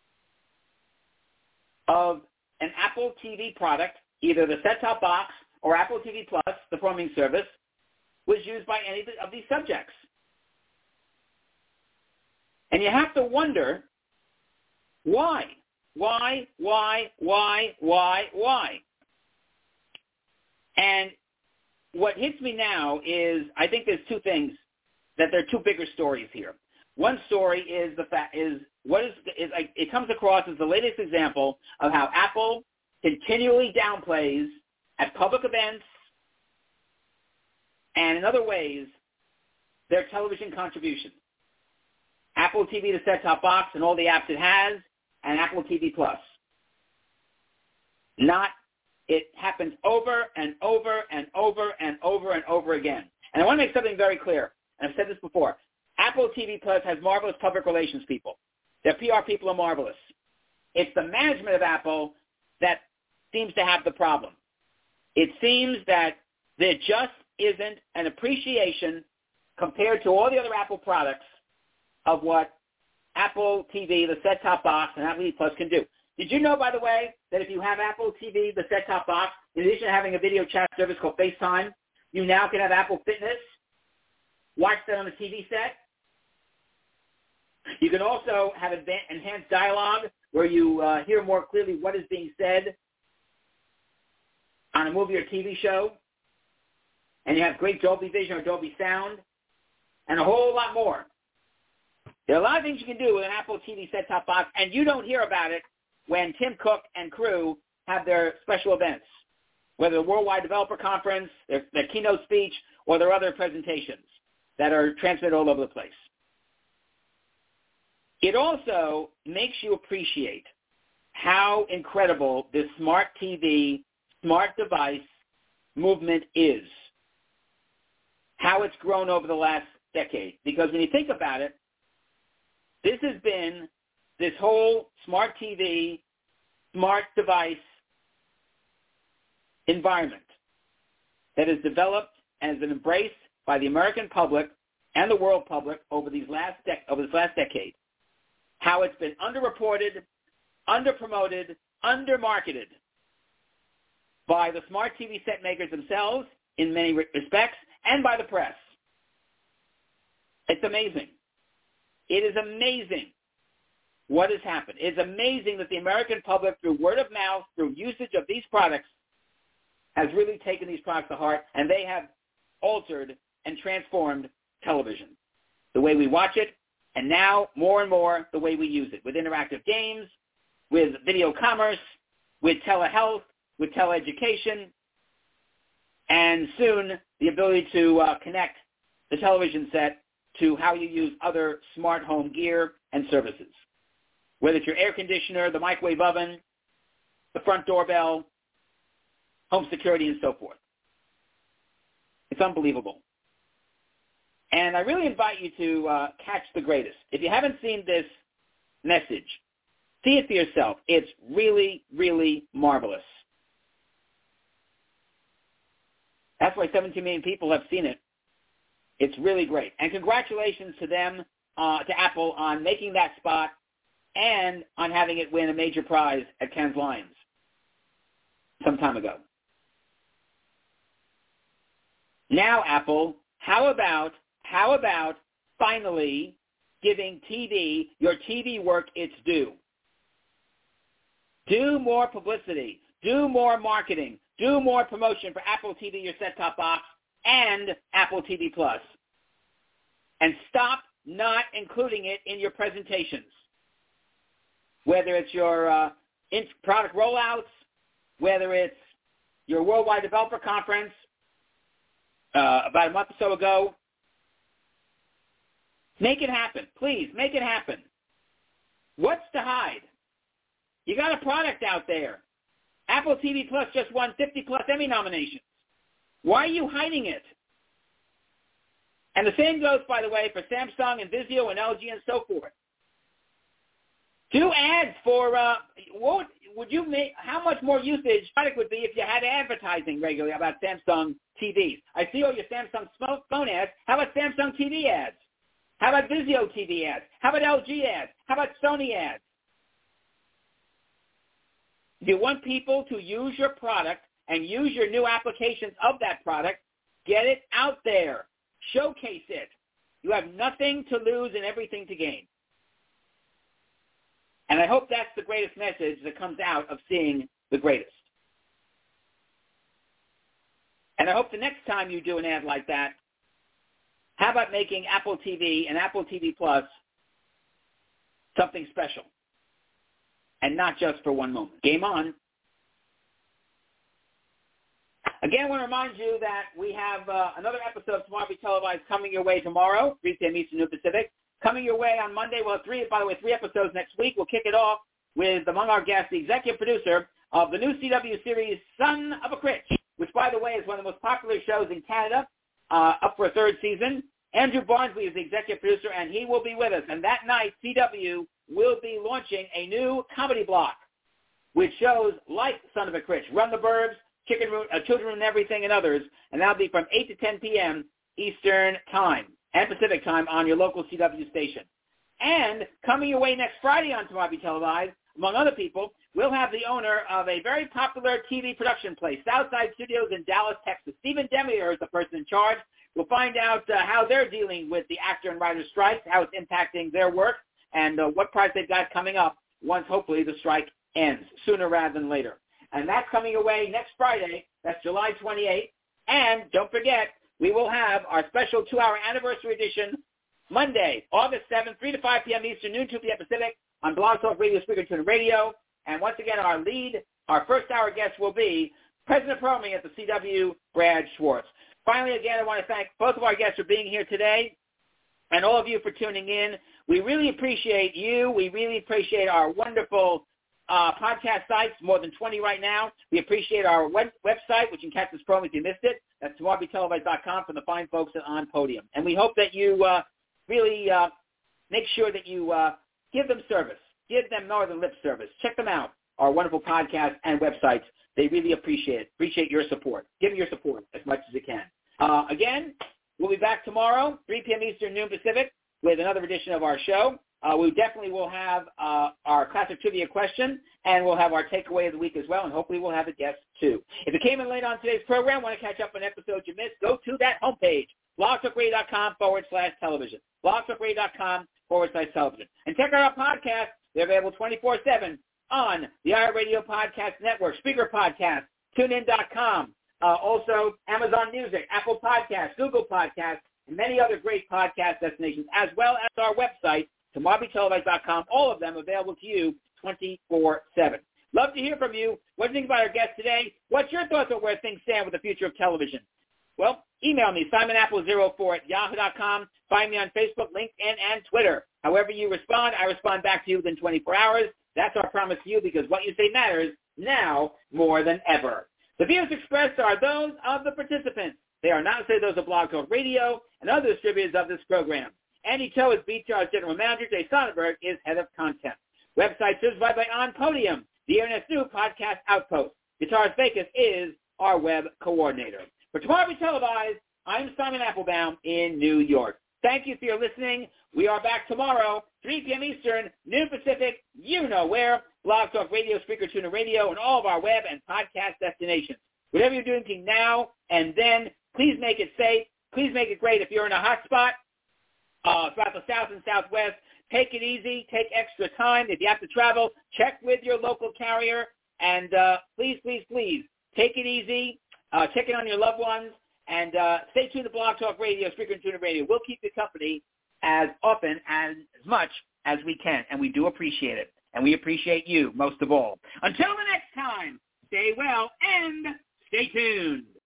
of an Apple TV product, either the set-top box or Apple TV Plus, the programming service, was used by any of these subjects. And you have to wonder, why? Why? And what hits me now is, I think there's two things, that there are two bigger stories here. One story is it comes across as the latest example of how Apple continually downplays at public events and in other ways their television contribution. Apple TV, the set-top box, and all the apps it has, and Apple TV Plus. It happens over and over and over and over and over again. And I want to make something very clear, and I've said this before. Apple TV Plus has marvelous public relations people. Their PR people are marvelous. It's the management of Apple that seems to have the problem. It seems that there just isn't an appreciation compared to all the other Apple products of what Apple TV, the set-top box, and Apple TV Plus can do. Did you know, by the way, that if you have Apple TV, the set-top box, in addition to having a video chat service called FaceTime, you now can have Apple Fitness, watch that on the TV set? You can also have enhanced dialogue where you hear more clearly what is being said on a movie or TV show, and you have great Dolby Vision or Dolby Sound, and a whole lot more. There are a lot of things you can do with an Apple TV set-top box, and you don't hear about it when Tim Cook and crew have their special events, whether the Worldwide Developer Conference, their keynote speech, or their other presentations that are transmitted all over the place. It also makes you appreciate how incredible this smart TV, smart device movement is, how it's grown over the last decade. Because when you think about it, this has been this whole smart TV, smart device environment that has developed and has been embraced by the American public and the world public over this last decade. How it's been underreported, underpromoted, undermarketed by the smart TV set makers themselves in many respects and by the press. It's amazing. It is amazing what has happened. It's amazing that the American public, through word of mouth, through usage of these products, has really taken these products to heart, and they have altered and transformed television, the way we watch it, and now more and more the way we use it, with interactive games, with video commerce, with telehealth, with teleeducation, and soon the ability to connect the television set to how you use other smart home gear and services, whether it's your air conditioner, the microwave oven, the front doorbell, home security, and so forth. It's unbelievable. And I really invite you to catch the greatest. If you haven't seen this message, see it for yourself. It's really, really marvelous. That's why 17 million people have seen it. It's really great. And congratulations to them, to Apple, on making that spot and on having it win a major prize at Cannes Lions some time ago. Now, Apple, how about finally giving TV, your TV work, its due? Do more publicity. Do more marketing. Do more promotion for Apple TV, your set-top box, and Apple TV Plus. And stop not including it in your presentations, whether it's your product rollouts, whether it's your Worldwide Developer Conference about a month or so ago. Make it happen. Please, make it happen. What's to hide? You got a product out there. Apple TV Plus just won 50-plus Emmy nominations. Why are you hiding it? And the same goes, by the way, for Samsung and Vizio and LG and so forth. Do ads for what would you make? How much more usage product would be if you had advertising regularly about Samsung TVs? I see all your Samsung phone ads. How about Samsung TV ads? How about Vizio TV ads? How about LG ads? How about Sony ads? If you want people to use your product and use your new applications of that product, get it out there. Showcase it. You have nothing to lose and everything to gain. And I hope that's the greatest message that comes out of seeing the greatest. And I hope the next time you do an ad like that, how about making Apple TV and Apple TV Plus something special? And not just for one moment. Game on. Again, I want to remind you that we have another episode of Tomorrow Be Televised coming your way tomorrow, 3 p.m. Eastern, Noon Pacific. Coming your way on Monday. We'll have three episodes next week. We'll kick it off with, among our guests, the executive producer of the new CW series, Son of a Critch, which, by the way, is one of the most popular shows in Canada, up for a third season. Andrew Barnsley is the executive producer, and he will be with us. And that night, CW will be launching a new comedy block with shows like Son of a Critch, Run the Burbs, Children and Everything, and others. And that'll be from 8 to 10 p.m. Eastern Time and Pacific Time on your local CW station. And coming your way next Friday on Tomorrow Be Televised, among other people, we'll have the owner of a very popular TV production place, Southside Studios in Dallas, Texas. Stephen Demier is the person in charge. We'll find out how they're dealing with the actor and writer strikes, how it's impacting their work, and what projects they've got coming up once hopefully the strike ends sooner rather than later. And that's coming away next Friday. That's July 28th. And don't forget, we will have our special 2-hour anniversary edition Monday, August 7th, 3 to 5 p.m. Eastern, noon, 2 p.m. Pacific on Blog Talk Radio, Speaker Tune Radio. And once again, our first hour guest will be President Programming at the CW, Brad Schwartz. Finally, again, I want to thank both of our guests for being here today and all of you for tuning in. We really appreciate you. We really appreciate our wonderful podcast sites, more than 20 right now. We appreciate our website, which you can catch this program if you missed it. That's TamaraBTelevised.com from the fine folks at On Podium. And we hope that you really make sure that you give them service. Give them more than lip service. Check them out, our wonderful podcasts and websites. They really appreciate it. Appreciate your support. Give them your support as much as you can. Again, we'll be back tomorrow, 3 p.m. Eastern, noon Pacific, with another edition of our show. We definitely will have our classic trivia question, and we'll have our takeaway of the week as well, and hopefully we'll have a guest too. If you came in late on today's program, want to catch up on episodes you missed, go to that homepage, blogtalkradio.com/television, blogtalkradio.com/television. And check out our podcasts. They're available 24/7 on the iHeartRadio Podcast Network, Speaker Podcast, TuneIn.com, also Amazon Music, Apple Podcasts, Google Podcasts, and many other great podcast destinations, as well as our website, TamaraBTelevised.com, all of them available to you 24/7. Love to hear from you. What do you think about our guest today? What's your thoughts on where things stand with the future of television? Well, email me, SimonApple04@yahoo.com. Find me on Facebook, LinkedIn, and Twitter. However you respond, I respond back to you within 24 hours. That's our promise to you, because what you say matters now more than ever. The views expressed are those of the participants. They are not necessarily those of Blog Talk Radio and other distributors of this program. Andy Cho is BTR's General Manager. Jay Sonnenberg is Head of Content. Website certified by On Podium, the Internet's new podcast outpost. Guitarist Vekas is our web coordinator. For Tomorrow Be Televised, I'm Simon Applebaum in New York. Thank you for your listening. We are back tomorrow, 3 p.m. Eastern, noon Pacific, you know where, Blog Talk Radio, Speaker Tune Radio, and all of our web and podcast destinations. Whatever you're doing between now and then, please make it safe. Please make it great. If you're in a hot spot throughout the South and Southwest, take it easy. Take extra time. If you have to travel, check with your local carrier. And please, please, please, take it easy. Check in on your loved ones. And stay tuned to Blog Talk Radio, Speaker Tune Radio. We'll keep you company as often and as much as we can. And we do appreciate it. And we appreciate you most of all. Until the next time, stay well and stay tuned.